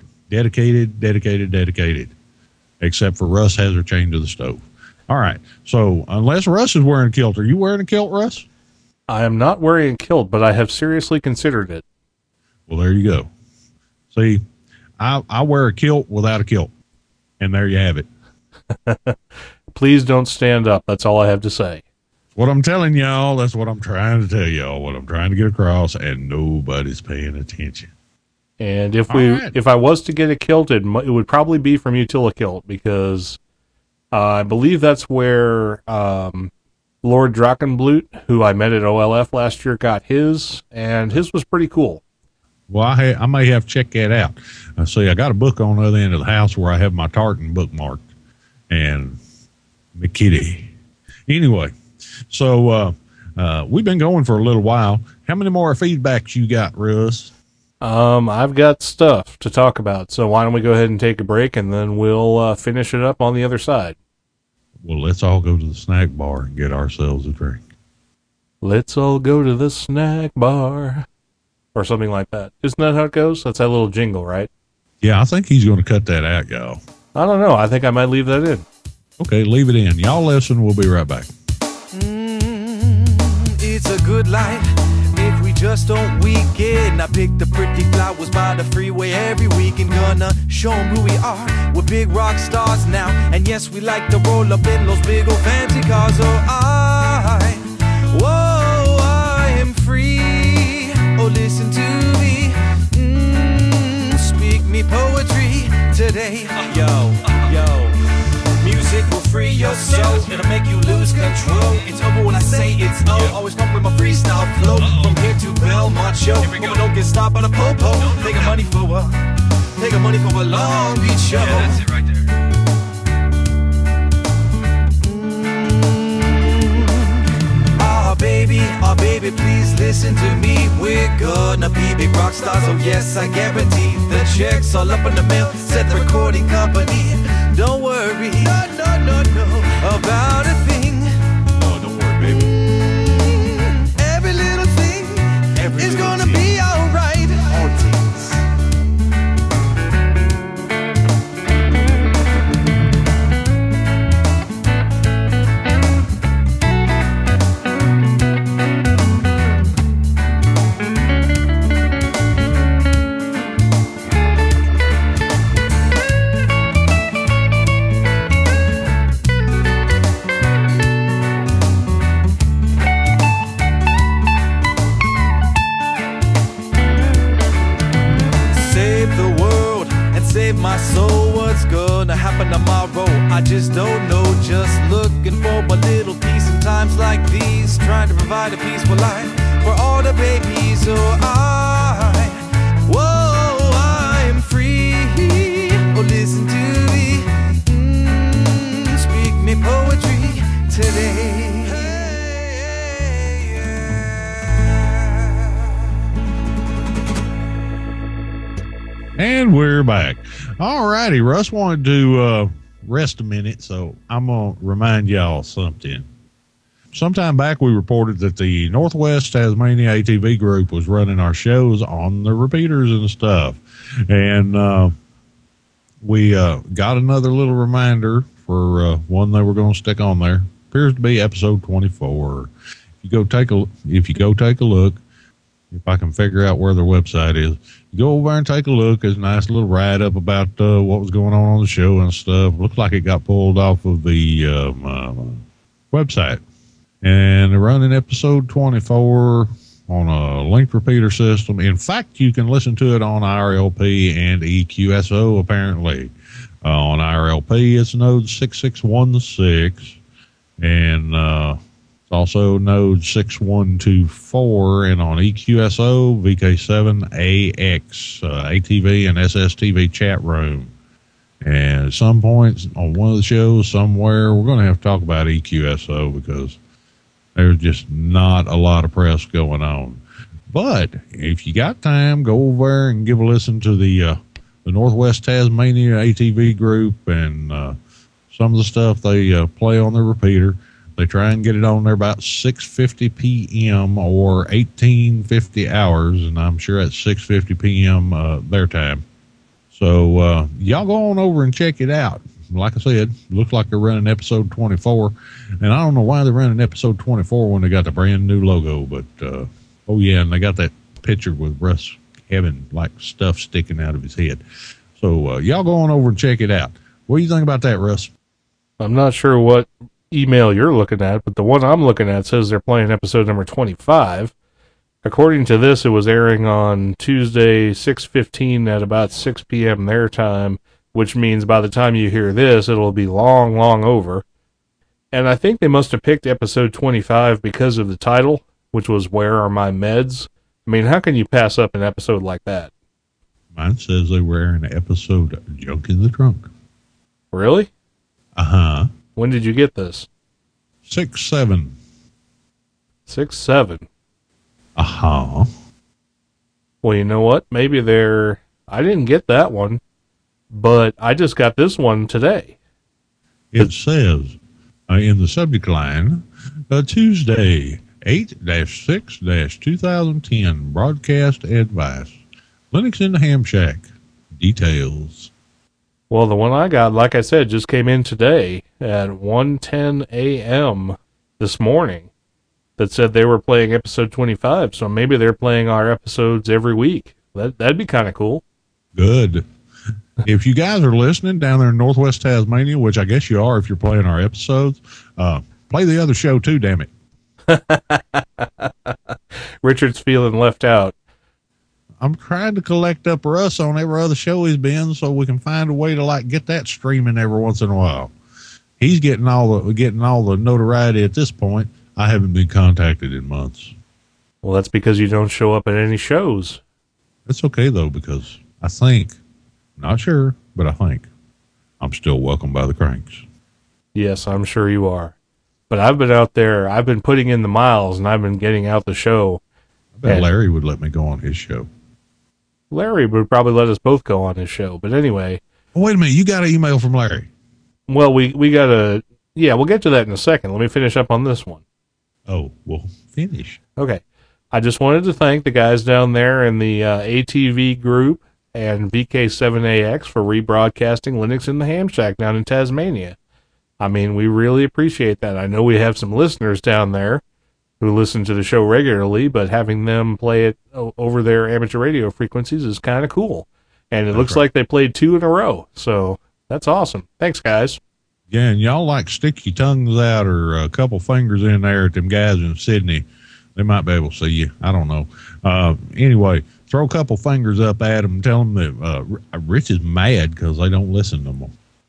S1: Except for Russ has her chained to the stove. All right. So, unless Russ is wearing a kilt, are you wearing a kilt, Russ?
S2: I am not wearing a kilt, but I have seriously considered it.
S1: Well, there you go. See, I wear a kilt without a kilt. And there you have it.
S2: Please don't stand up. That's all I have to say.
S1: What I'm telling y'all, that's what I'm trying to tell y'all, what I'm trying to get across, and nobody's paying attention.
S2: And if I was to get a kilt, it would probably be from Utilikilt, because I believe that's where Lord Drachenblut, who I met at OLF last year, got his, and his was pretty cool.
S1: Well, I may have to check that out. See, I got a book on the other end of the house where I have my tartan bookmarked, and my kitty. Anyway, so we've been going for a little while. How many more feedbacks you got, Russ?
S2: I've got stuff to talk about, so why don't we go ahead and take a break, and then we'll finish it up on the other side.
S1: Well, let's all go to the snack bar and get ourselves a drink.
S2: Let's all go to the snack bar. Or something like that. Isn't that how it goes? That's that little jingle, right?
S1: Yeah, I think he's going to cut that out, y'all.
S2: I don't know. I think I might leave that in.
S1: Okay, leave it in. Y'all listen. We'll be right back.
S3: It's a good life if we just don't weekend. I pick the pretty flowers by the freeway every week and gonna show them who we are. We're big rock stars now, and yes, we like to roll up in those big old fancy cars. Oh, I am free. Oh, listen to me, speak me poetry today. Yo, music will free your soul. It'll make you lose control. It's over when I say it's O. Always come with my freestyle flow. From here to Belmont show. Hope I don't get stopped by the po-po. Taking money for a Long Beach show. Yeah, that's it right there. Oh baby, please listen to me. We're gonna be big rock stars, oh yes, I guarantee. The checks all up in the mail, set the recording company. Don't worry, no, about a thing.
S1: No, don't worry, baby.
S3: Every little thing is gonna be alright. All things. I just don't know, just looking for a little peace in times like these, trying to provide a peaceful life for all the babies. Oh, I am free. Oh, listen to me, speak me poetry today.
S1: And we're back. All righty. Russ wanted to rest a minute, so I'm going to remind y'all something. Sometime back, we reported that the Northwest Tasmania ATV group was running our shows on the repeaters and stuff. And we got another little reminder for one they were going to stick on there. Appears to be episode 24. If you go take a look, if I can figure out where their website is, go over and take a look. There's a nice little write-up about what was going on the show and stuff. Looks like it got pulled off of the website. And they're running episode 24 on a linked repeater system. In fact, you can listen to it on IRLP and EQSO, apparently. On IRLP, it's node 6616. And also node 6124, and on EQSO, VK7AX, ATV and SSTV chat room. And at some point on one of the shows somewhere, we're going to have to talk about EQSO because there's just not a lot of press going on. But if you got time, go over there and give a listen to the Northwest Tasmania ATV group and some of the stuff they play on the repeater. They try and get it on there about 6:50 p.m. or 1850 hours, and I'm sure that's 6:50 p.m. Their time. So y'all go on over and check it out. Like I said, looks like they're running episode 24, and I don't know why they're running episode 24 when they got the brand new logo, but oh yeah, and they got that picture with Russ having like stuff sticking out of his head. So y'all go on over and check it out. What do you think about that, Russ?
S2: I'm not sure what email you're looking at, but the one I'm looking at says they're playing episode number 25. According to this, it was airing on Tuesday, 6:15 at about 6 p.m. their time, which means by the time you hear this, it'll be long, long over. And I think they must have picked episode 25 because of the title, which was Where Are My Meds? I mean, how can you pass up an episode like that?
S1: Mine says they were airing an episode Junk in the Trunk.
S2: Really?
S1: Uh-huh.
S2: When did you get this?
S1: 6/7.
S2: 6/7.
S1: Uh-huh.
S2: Well, you know what? Maybe I didn't get that one, but I just got this one today.
S1: It says in the subject line, Tuesday, 8-6-2010, broadcast advice. Linux in the Ham Shack. Details.
S2: Well, the one I got, like I said, just came in today at 1:10 a.m. this morning that said they were playing episode 25, so maybe they're playing our episodes every week. That'd be kind of cool.
S1: Good. If you guys are listening down there in Northwest Tasmania, which I guess you are if you're playing our episodes, play the other show too, damn it.
S2: Richard's feeling left out.
S1: I'm trying to collect up Russ on every other show he's been so we can find a way to get that streaming every once in a while. He's getting all the notoriety at this point. I haven't been contacted in months.
S2: Well, that's because you don't show up at any shows.
S1: It's okay though, because I think, not sure, but I think I'm still welcome by the cranks.
S2: Yes, I'm sure you are. But I've been out there, I've been putting in the miles and I've been getting out the show.
S1: I bet Larry would let me go on his show.
S2: Larry would probably let us both go on his show. But anyway.
S1: Oh, wait a minute. You got an email from Larry.
S2: Well, we got to, we'll get to that in a second. Let me finish up on this one.
S1: Oh, well, finish.
S2: Okay. I just wanted to thank the guys down there in the ATV group and VK7AX for rebroadcasting Linux in the Ham Shack down in Tasmania. I mean, we really appreciate that. I know we have some listeners down there who listen to the show regularly, but having them play it over their amateur radio frequencies is kind of cool. And it looks like they played 2 in a row. So that's awesome. Thanks, guys.
S1: Yeah, and y'all stick your tongues out or a couple fingers in there at them guys in Sydney. They might be able to see you. I don't know. Anyway, throw a couple fingers up at them and tell them that Rich is mad because they don't listen to them.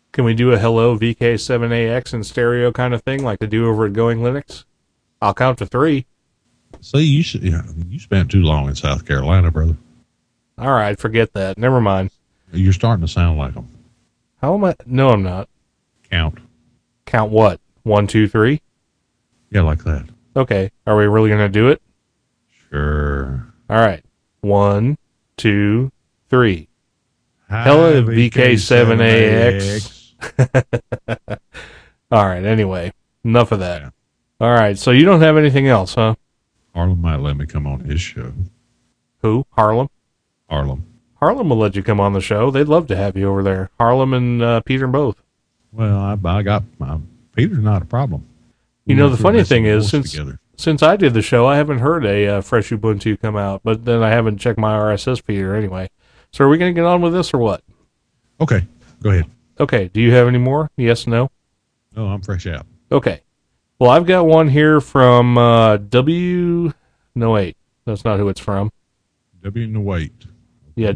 S2: Can we do a hello VK7AX in stereo kind of thing like they do over at Going Linux? I'll count to 3.
S1: See, you spent too long in South Carolina, brother.
S2: All right, forget that. Never mind.
S1: You're starting to sound like them.
S2: How am I? No, I'm not.
S1: Count.
S2: Count what? 1, 2, 3?
S1: Yeah, like that.
S2: Okay. Are we really going to do it?
S1: Sure.
S2: All right. 1, 2, 3.
S1: Hi,
S2: Hello, VK7AX. All right. Anyway, enough of that.
S1: Yeah.
S2: All right. So you don't have anything else, huh?
S1: Harlem might let me come on his show.
S2: Who? Harlem?
S1: Harlem.
S2: Harlem will let you come on the show. They'd love to have you over there. Harlem and Peter both.
S1: Well, I got Peter's not a problem.
S2: You know, the funny thing is,
S1: together.
S2: since I did the show, I haven't heard a Fresh Ubuntu come out, but then I haven't checked my RSS feed or anyway. So are we going to get on with this or what?
S1: Okay, go ahead.
S2: Okay. Do you have any more? Yes, no?
S1: No, I'm fresh out.
S2: Okay. Well, I've got one here from No, wait. That's not who it's from.
S1: W in the wait.
S2: Yeah,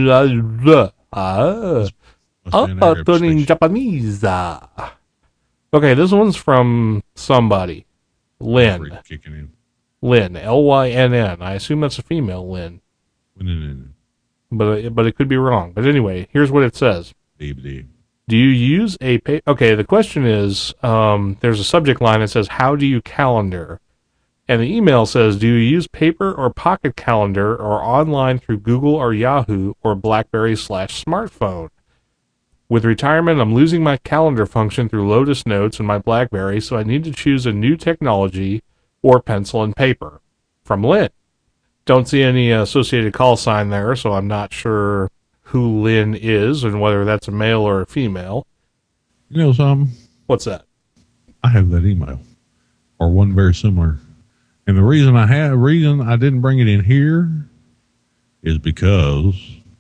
S2: in Japanese. Okay, this one's from somebody. Lynn.
S1: Kicking in.
S2: Lynn. Lynn. I assume that's a female Lynn. But it could be wrong. But anyway, here's what it says. Do you use a okay, the question is, there's a subject line that says, how do you calendar? And the email says, do you use paper or pocket calendar or online through Google or Yahoo or BlackBerry/smartphone? With retirement, I'm losing my calendar function through Lotus Notes and my BlackBerry, so I need to choose a new technology or pencil and paper. From Lynn. Don't see any associated call sign there, so I'm not sure who Lynn is and whether that's a male or a female.
S1: You know something?
S2: What's that?
S1: I have that email, or one very similar. And the reason I didn't bring it in here is because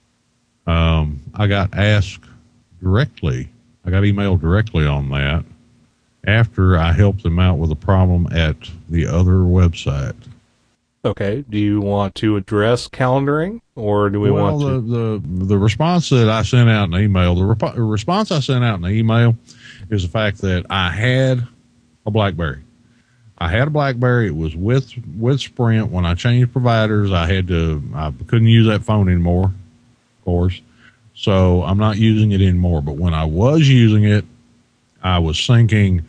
S1: I got asked directly. I got emailed directly on that after I helped them out with a problem at the other website.
S2: Okay. Do you want to address calendaring, or do we want to?
S1: The response that I sent out in the email, the response I sent out in the email is the fact that I had a BlackBerry. It was with Sprint. When I changed providers, I couldn't use that phone anymore, of course. So I'm not using it anymore. But when I was using it, I was syncing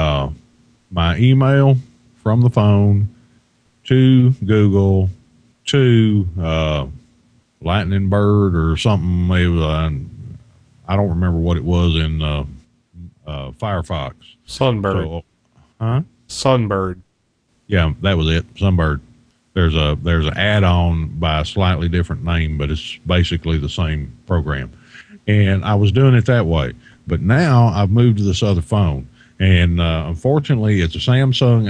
S1: my email from the phone to Google, to Lightning Bird or something. I don't remember what it was in Firefox.
S2: Sunbird.
S1: So, huh?
S2: Sunbird.
S1: Yeah, that was it. Sunbird. There's an add-on by a slightly different name, but it's basically the same program. And I was doing it that way. But now I've moved to this other phone. And unfortunately, it's a Samsung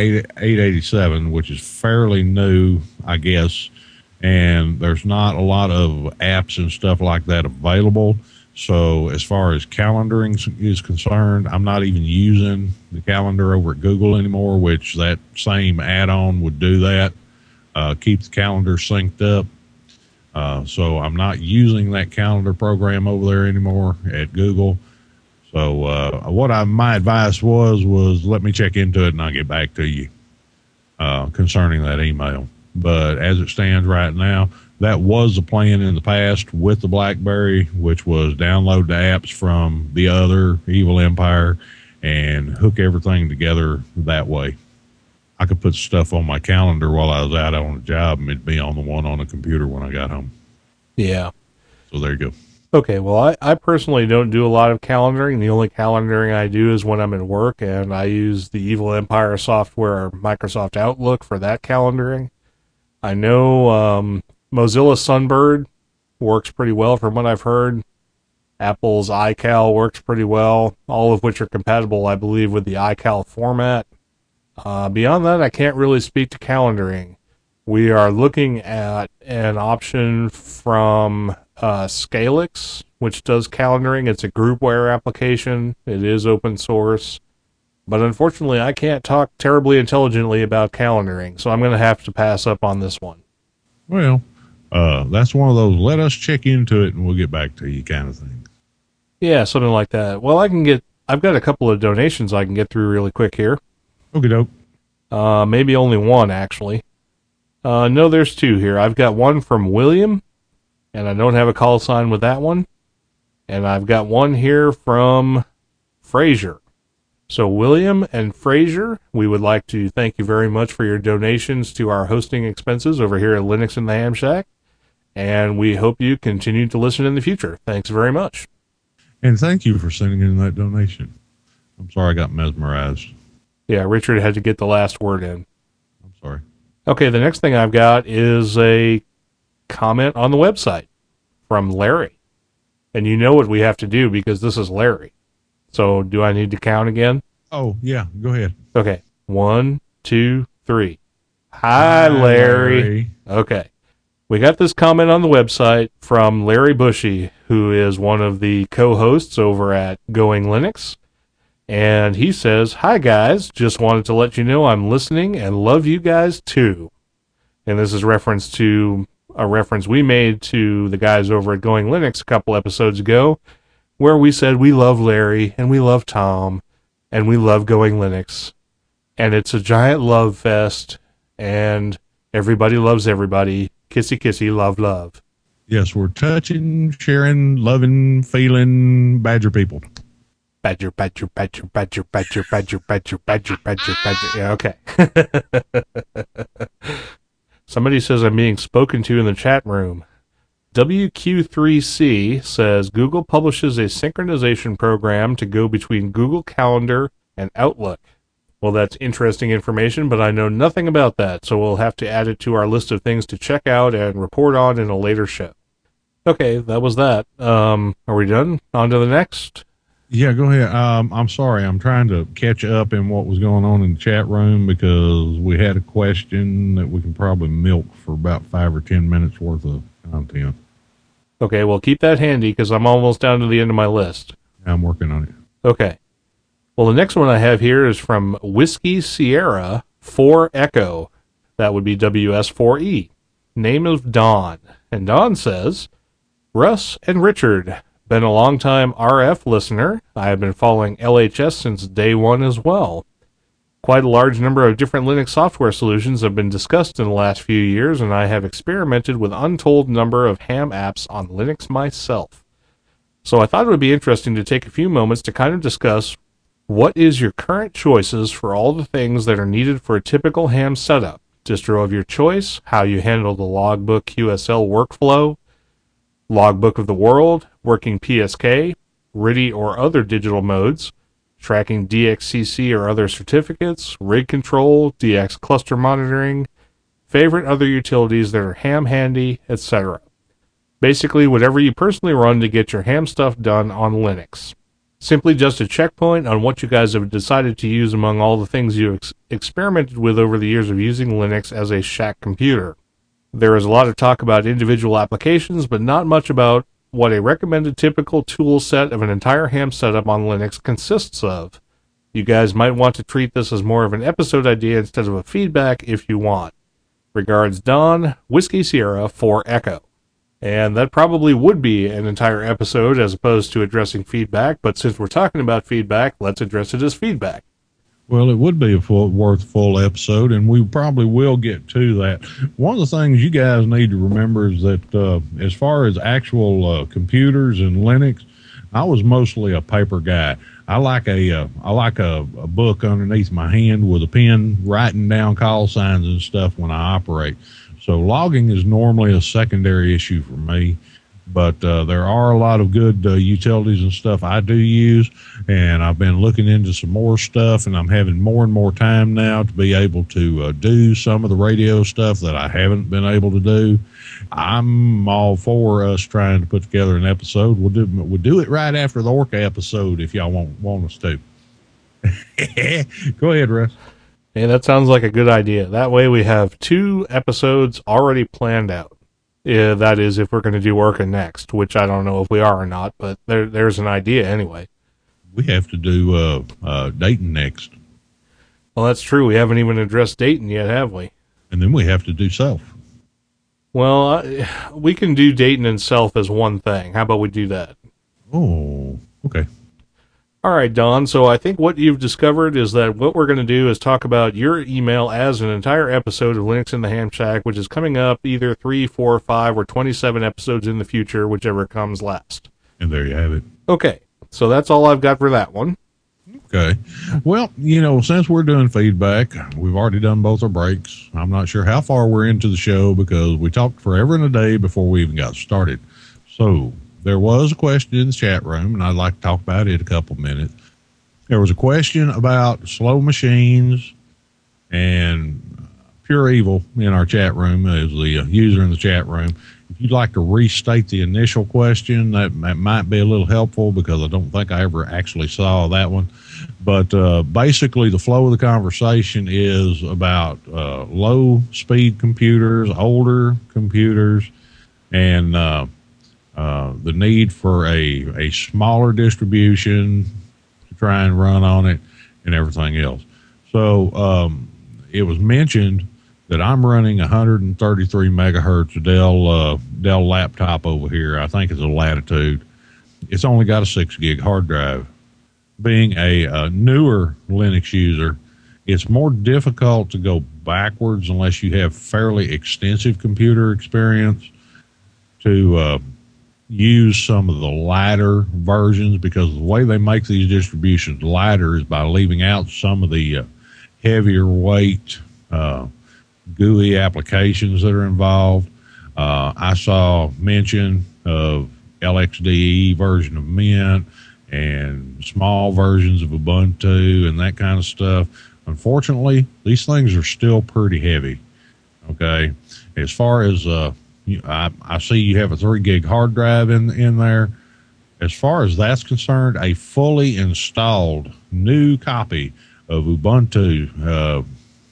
S1: A887, which is fairly new, I guess. And there's not a lot of apps and stuff like that available. So as far as calendaring is concerned, I'm not even using the calendar over at Google anymore, which that same add-on would do that, keep the calendar synced up. So I'm not using that calendar program over there anymore at Google. So my advice was let me check into it and I'll get back to you concerning that email. But as it stands right now, that was the plan in the past with the BlackBerry, which was download the apps from the other Evil Empire and hook everything together that way. I could put stuff on my calendar while I was out on a job and it'd be on the one on the computer when I got home.
S2: Yeah.
S1: So there you go.
S2: Okay, well, I personally don't do a lot of calendaring. The only calendaring I do is when I'm at work, and I use the Evil Empire software, Microsoft Outlook, for that calendaring. I know Mozilla Sunbird works pretty well from what I've heard. Apple's iCal works pretty well, all of which are compatible, I believe, with the iCal format. Beyond that, I can't really speak to calendaring. We are looking at an option from Scalix, which does calendaring. It's a groupware application. It is open source. But unfortunately, I can't talk terribly intelligently about calendaring, so I'm going to have to pass up on this one.
S1: Well, that's one of those let us check into it and we'll get back to you kind of things.
S2: Yeah, something like that. Well, I've got a couple of donations I can get through really quick here.
S1: Okie doke.
S2: Maybe only one, actually. No, there's two here. I've got one from William, and I don't have a call sign with that one. And I've got one here from Frazier. So William and Frazier, we would like to thank you very much for your donations to our hosting expenses over here at Linux in the Ham Shack. And we hope you continue to listen in the future. Thanks very much.
S1: And thank you for sending in that donation. I'm sorry I got mesmerized.
S2: Yeah, Richard had to get the last word in.
S1: I'm sorry.
S2: Okay, the next thing I've got is a comment on the website from Larry. And you know what we have to do because this is Larry. So do I need to count again?
S1: Oh, yeah. Go ahead.
S2: Okay. 1, 2, 3. Hi, Larry. Okay. We got this comment on the website from Larry Bushy, who is one of the co-hosts over at Going Linux. And he says, "Hi, guys. Just wanted to let you know I'm listening and love you guys, too." And this is reference to a reference we made to the guys over at Going Linux a couple episodes ago, where we said we love Larry, and we love Tom, and we love Going Linux. And it's a giant love fest, and everybody loves everybody. Kissy, kissy, love, love.
S1: Yes, we're touching, sharing, loving, feeling badger people.
S2: Badger, badger, badger, badger, badger, badger, badger, badger, badger, badger. Yeah, okay. Somebody says I'm being spoken to in the chat room. WQ3C says Google publishes a synchronization program to go between Google Calendar and Outlook. Well, that's interesting information, but I know nothing about that, so we'll have to add it to our list of things to check out and report on in a later show. Okay, that was that. Are we done? On to the next?
S1: Yeah, go ahead. I'm sorry. I'm trying to catch up in what was going on in the chat room because we had a question that we can probably milk for about 5 or 10 minutes worth of content.
S2: Okay, well, keep that handy because I'm almost down to the end of my list.
S1: I'm working on it.
S2: Okay. Well, the next one I have here is from Whiskey Sierra 4 Echo. That would be WS4E. Name of Don. And Don says, Russ and Richard, been a long-time RF listener. I have been following LHS since day one as well. Quite a large number of different Linux software solutions have been discussed in the last few years, and I have experimented with untold number of ham apps on Linux myself. So I thought it would be interesting to take a few moments to kind of discuss what is your current choices for all the things that are needed for a typical ham setup, distro of your choice, how you handle the Logbook QSL workflow, Logbook of the World, working PSK, RTTY or other digital modes, tracking DXCC or other certificates, rig control, DX cluster monitoring, favorite other utilities that are ham handy, etc. Basically, whatever you personally run to get your ham stuff done on Linux. Simply just a checkpoint on what you guys have decided to use among all the things you've experimented with over the years of using Linux as a shack computer. There is a lot of talk about individual applications, but not much about what a recommended typical tool set of an entire ham setup on Linux consists of. You guys might want to treat this as more of an episode idea instead of a feedback if you want. Regards, Don, Whiskey Sierra 4 Echo. And that probably would be an entire episode as opposed to addressing feedback, but since we're talking about feedback, let's address it as feedback.
S1: Well, it would be a full episode, and we probably will get to that. One of the things you guys need to remember is that as far as actual computers and Linux, I was mostly a paper guy. I like a book underneath my hand with a pen writing down call signs and stuff when I operate. So logging is normally a secondary issue for me. But there are a lot of good utilities and stuff I do use, and I've been looking into some more stuff, and I'm having more and more time now to be able to do some of the radio stuff that I haven't been able to do. I'm all for us trying to put together an episode. We'll do it right after the Orca episode if y'all want us to. Go ahead, Russ.
S2: Hey, that sounds like a good idea. That way we have 2 episodes already planned out. Yeah, that is if we're going to do Orca next, which I don't know if we are or not, but there's an idea anyway.
S1: We have to do Dayton next.
S2: Well, that's true. We haven't even addressed Dayton yet, have we?
S1: And then we have to do Self.
S2: Well, we can do Dayton and Self as one thing. How about we do that?
S1: Oh, Okay.
S2: All right, Don. So I think what you've discovered is that what we're going to do is talk about your email as an entire episode of Linux in the Ham Shack, which is coming up either 3, 4, 5, or 27 episodes in the future, whichever comes last.
S1: And there you have it.
S2: Okay. So that's all I've got for that one.
S1: Okay. Well, since we're doing feedback, we've already done both our breaks. I'm not sure how far we're into the show because we talked forever and a day before we even got started. So there was a question in the chat room, and I'd like to talk about it a couple minutes. There was a question about slow machines, and Pure Evil in our chat room is the user in the chat room. If you'd like to restate the initial question, that might be a little helpful because I don't think I ever actually saw that one. But basically, the flow of the conversation is about low-speed computers, older computers, and the need for a smaller distribution to try and run on it and everything else. So it was mentioned that I'm running 133 megahertz Dell laptop over here. I think it's a Latitude. It's only got a 6 gig hard drive. Being a newer Linux user, it's more difficult to go backwards unless you have fairly extensive computer experience to use some of the lighter versions, because the way they make these distributions lighter is by leaving out some of the heavier weight GUI applications that are involved. I saw mention of LXDE version of Mint and small versions of Ubuntu and that kind of stuff. Unfortunately, these things are still pretty heavy. Okay. As far as, I see you have a 3 gig hard drive in there. As far as that's concerned, a fully installed new copy of Ubuntu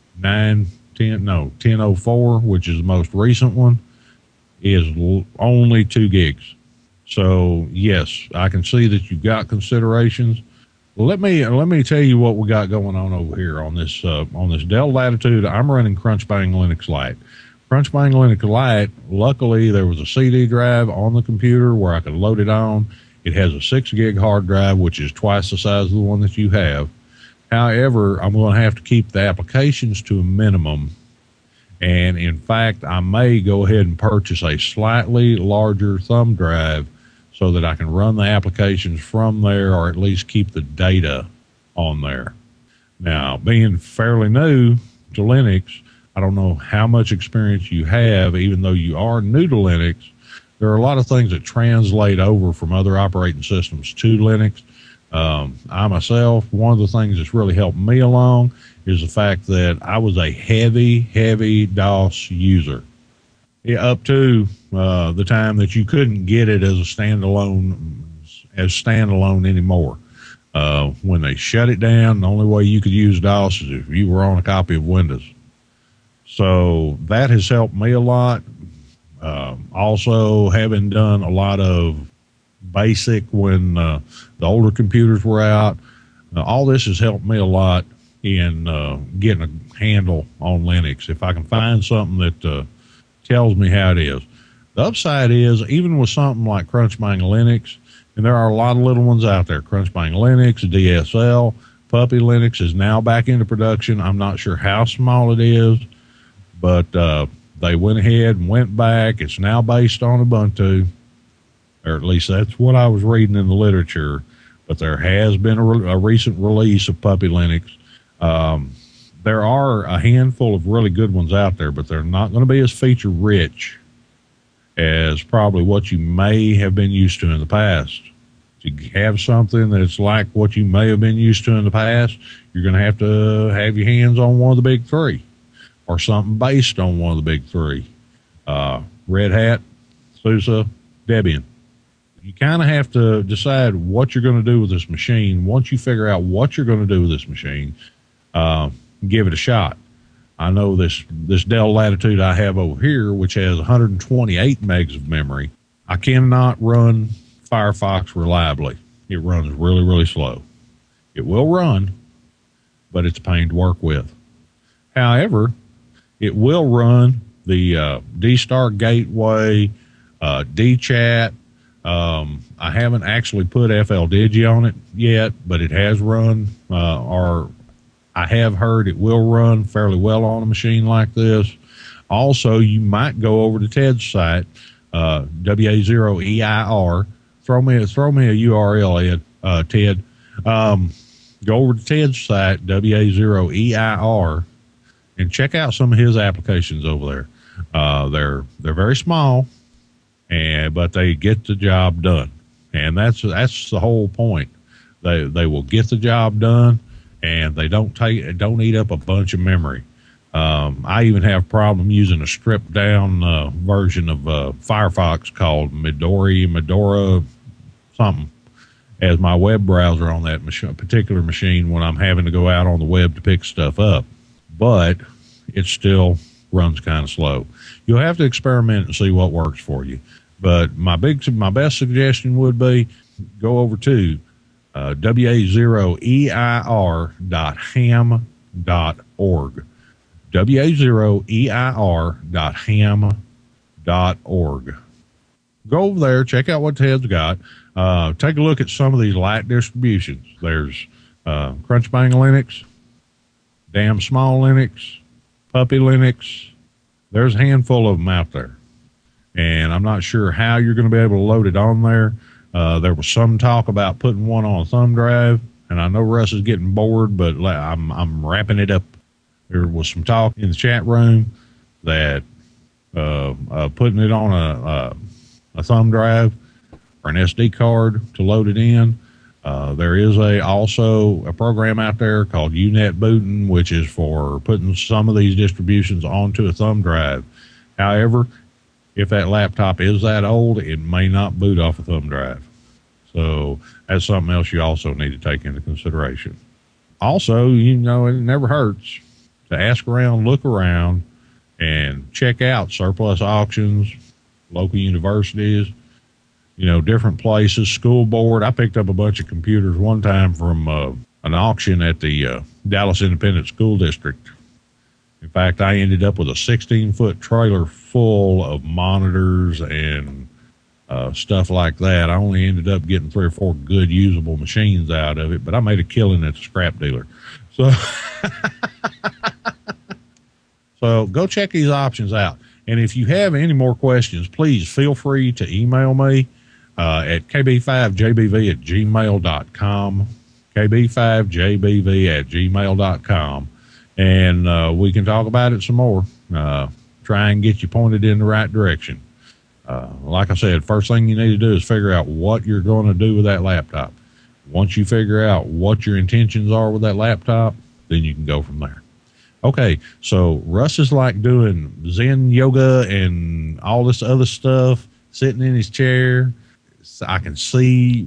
S1: 10.04, which is the most recent one, is only 2 gigs. So yes, I can see that you've got considerations. Let me tell you what we got going on over here on this Dell Latitude. I'm running Crunchbang Linux Lite. Crunchbang Linux Lite, luckily there was a CD drive on the computer where I could load it on. It has a 6 gig hard drive, which is twice the size of the one that you have. However, I'm going to have to keep the applications to a minimum. And in fact, I may go ahead and purchase a slightly larger thumb drive so that I can run the applications from there, or at least keep the data on there. Now, being fairly new to Linux, I don't know how much experience you have, even though you are new to Linux. There are a lot of things that translate over from other operating systems to Linux. I myself, one of the things that's really helped me along is the fact that I was a heavy DOS user. Up to the time that you couldn't get it as standalone anymore. When they shut it down, the only way you could use DOS is if you were on a copy of Windows. So that has helped me a lot. Also, having done a lot of BASIC when the older computers were out, all this has helped me a lot in getting a handle on Linux. If I can find something that tells me how it is. The upside is, even with something like Crunchbang Linux, and there are a lot of little ones out there, Crunchbang Linux, DSL, Puppy Linux is now back into production. I'm not sure how small it is, but they went ahead and went back. It's now based on Ubuntu, or at least that's what I was reading in the literature. But there has been a recent release of Puppy Linux. There are a handful of really good ones out there, but they're not going to be as feature rich as probably what you may have been used to in the past. To have something that's like what you may have been used to in the past, you're going to have your hands on one of the big three, or something based on one of the big three. Red Hat, SUSE, Debian. You kind of have to decide what you're going to do with this machine. Once you figure out what you're going to do with this machine, give it a shot. I know this Dell Latitude I have over here, which has 128 megs of memory. I cannot run Firefox reliably. It runs really, really slow. It will run, but it's a pain to work with. However, it will run the DStar Gateway, DChat, I haven't actually put FL Digi on it yet, but it has run, or I have heard it will run fairly well on a machine like this. Also, you might go over to Ted's site, WA0EIR. Throw me a URL, Ed, Ted. Go over to Ted's site, WA0EIR, and check out some of his applications over there. They're very small, but they get the job done, and that's the whole point. They will get the job done, and they don't eat up a bunch of memory. I even have a problem using a stripped down version of Firefox called Medora something as my web browser on that particular machine when I'm having to go out on the web to pick stuff up. But it still runs kind of slow. You'll have to experiment and see what works for you. But my best suggestion would be go over to wa0eir.ham.org. wa0eir.ham.org. Go over there, check out what Ted's got. Take a look at some of these light distributions. There's Crunchbang Linux, Damn Small Linux, Puppy Linux. There's a handful of them out there. And I'm not sure how you're going to be able to load it on there. There was some talk about putting one on a thumb drive, and I know Russ is getting bored, but I'm wrapping it up. There was some talk in the chat room that putting it on a thumb drive or an SD card to load it in. There is also a program out there called UNet Booting, which is for putting some of these distributions onto a thumb drive. However, if that laptop is that old, it may not boot off a thumb drive. So that's something else you also need to take into consideration. Also, it never hurts to ask around, look around, and check out surplus auctions, local universities, different places, school board. I picked up a bunch of computers one time from an auction at the Dallas Independent School District. In fact, I ended up with a 16-foot trailer full of monitors and stuff like that. I only ended up getting 3 or 4 good usable machines out of it, but I made a killing at the scrap dealer. So, so go check these options out. And if you have any more questions, please feel free to email me at kb5jbv@gmail.com, kb5jbv@gmail.com. And we can talk about it some more. Try and get you pointed in the right direction. Like I said, first thing you need to do is figure out what you're going to do with that laptop. Once you figure out what your intentions are with that laptop, then you can go from there. Okay, so Russ is like doing Zen yoga and all this other stuff, sitting in his chair. So I can see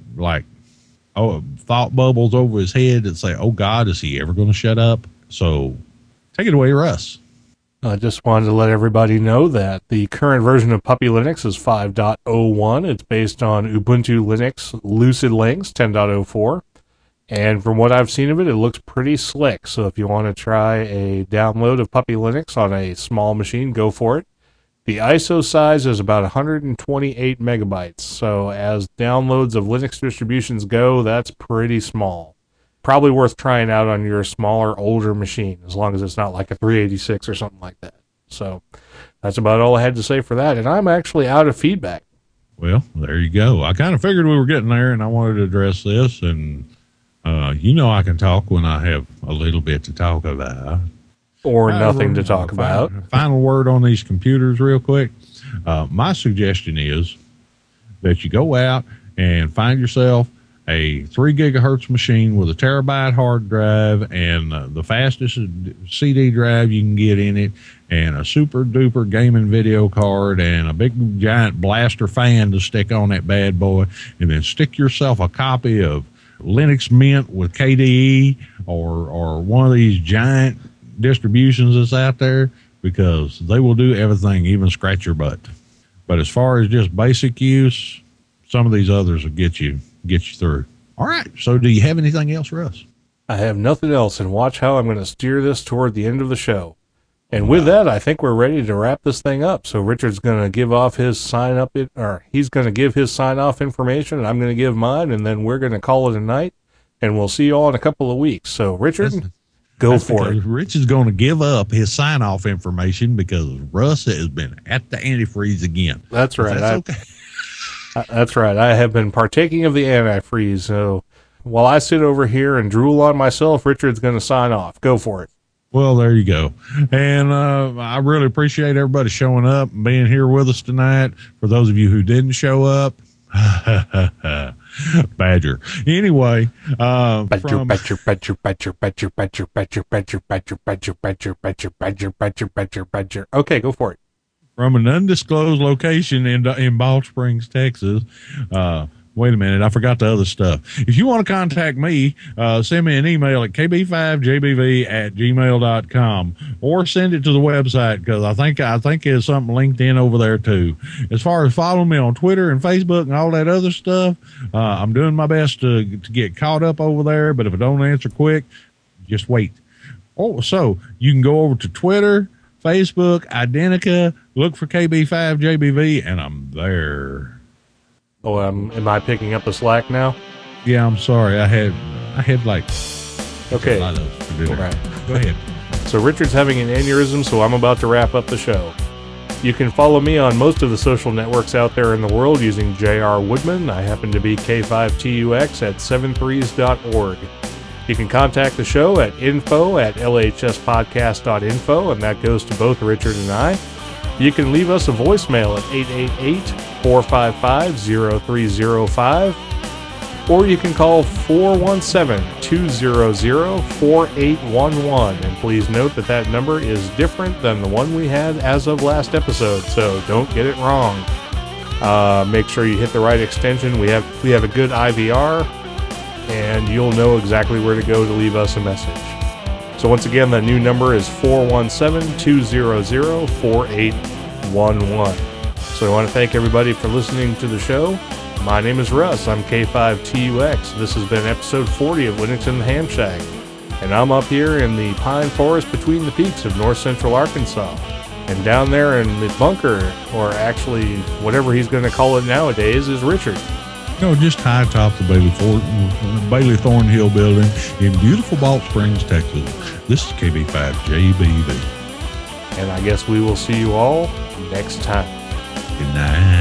S1: thought bubbles over his head that say, oh God, is he ever going to shut up? So take it away, Russ.
S2: I just wanted to let everybody know that the current version of Puppy Linux is 5.01. It's based on Ubuntu Linux Lucid Linux 10.04. And from what I've seen of it, it looks pretty slick. So if you want to try a download of Puppy Linux on a small machine, go for it. The ISO size is about 128 megabytes. So as downloads of Linux distributions go, that's pretty small. Probably worth trying out on your smaller, older machine, as long as it's not like a 386 or something like that. So that's about all I had to say for that. And I'm actually out of feedback.
S1: Well, there you go. I kind of figured we were getting there, and I wanted to address this. And I can talk when I have a little bit to talk about.
S2: Or nothing to talk about.
S1: Final word on these computers real quick. My suggestion is that you go out and find yourself a 3 gigahertz machine with a terabyte hard drive and the fastest CD drive you can get in it, and a super duper gaming video card and a big giant blaster fan to stick on that bad boy, and then stick yourself a copy of Linux Mint with KDE or one of these giant distributions that's out there, because they will do everything, even scratch your butt. But as far as just basic use, some of these others will get you through. All right. So do you have anything else, Russ?
S2: I have nothing else, and watch how I'm going to steer this toward the end of the show. And with that, I think we're ready to wrap this thing up. So Richard's going to give off his he's going to give his sign off information, and I'm going to give mine, and then we're going to call it a night, and we'll see you all in a couple of weeks. So Richard, go for it.
S1: Rich is going to give up his sign off information because Russ has been at the antifreeze again.
S2: That's right.
S1: That's okay.
S2: That's right. I have been partaking of the antifreeze. So while I sit over here and drool on myself, Richard's going to sign off. Go for it.
S1: Well, there you go. And I really appreciate everybody showing up and being here with us tonight. For those of you who didn't show up, Badger. Anyway,
S2: Badger. Okay, go for it.
S1: From an undisclosed location in Bald Springs, Texas. Wait a minute, I forgot the other stuff. If you want to contact me, send me an email at kb5jbv@gmail.com or send it to the website because I think there's something linked in over there too. As far as following me on Twitter and Facebook and all that other stuff, I'm doing my best to get caught up over there, but if I don't answer quick, just wait. Oh, so you can go over to Twitter, Facebook, Identica, look for KB5JBV, and I'm there.
S2: Oh, am I picking up the slack now?
S1: Yeah, I'm sorry. I had like
S2: okay.
S1: A lot of to do.
S2: All right.
S1: Go ahead.
S2: So Richard's having an aneurysm, so I'm about to wrap up the show. You can follow me on most of the social networks out there in the world using J.R. Woodman. I happen to be K5TUX at 73s.org. You can contact the show at info@lhspodcast.info, and that goes to both Richard and I. You can leave us a voicemail at 888-455-0305, or you can call 417-200-4811. And please note that number is different than the one we had as of last episode, so don't get it wrong. Make sure you hit the right extension. We have a good IVR, and you'll know exactly where to go to leave us a message. So once again, the new number is 417-200-4811. So I want to thank everybody for listening to the show. My name is Russ. I'm K5TUX. This has been episode 40 of Linux in the Ham Shack. And I'm up here in the pine forest between the peaks of north central Arkansas. And down there in the bunker, or actually whatever he's going to call it nowadays, is Richard.
S1: No, just high atop the Bailey Thornhill building in beautiful Bald Springs, Texas. This is KB5JBV.
S2: And I guess we will see you all next time.
S1: Good night.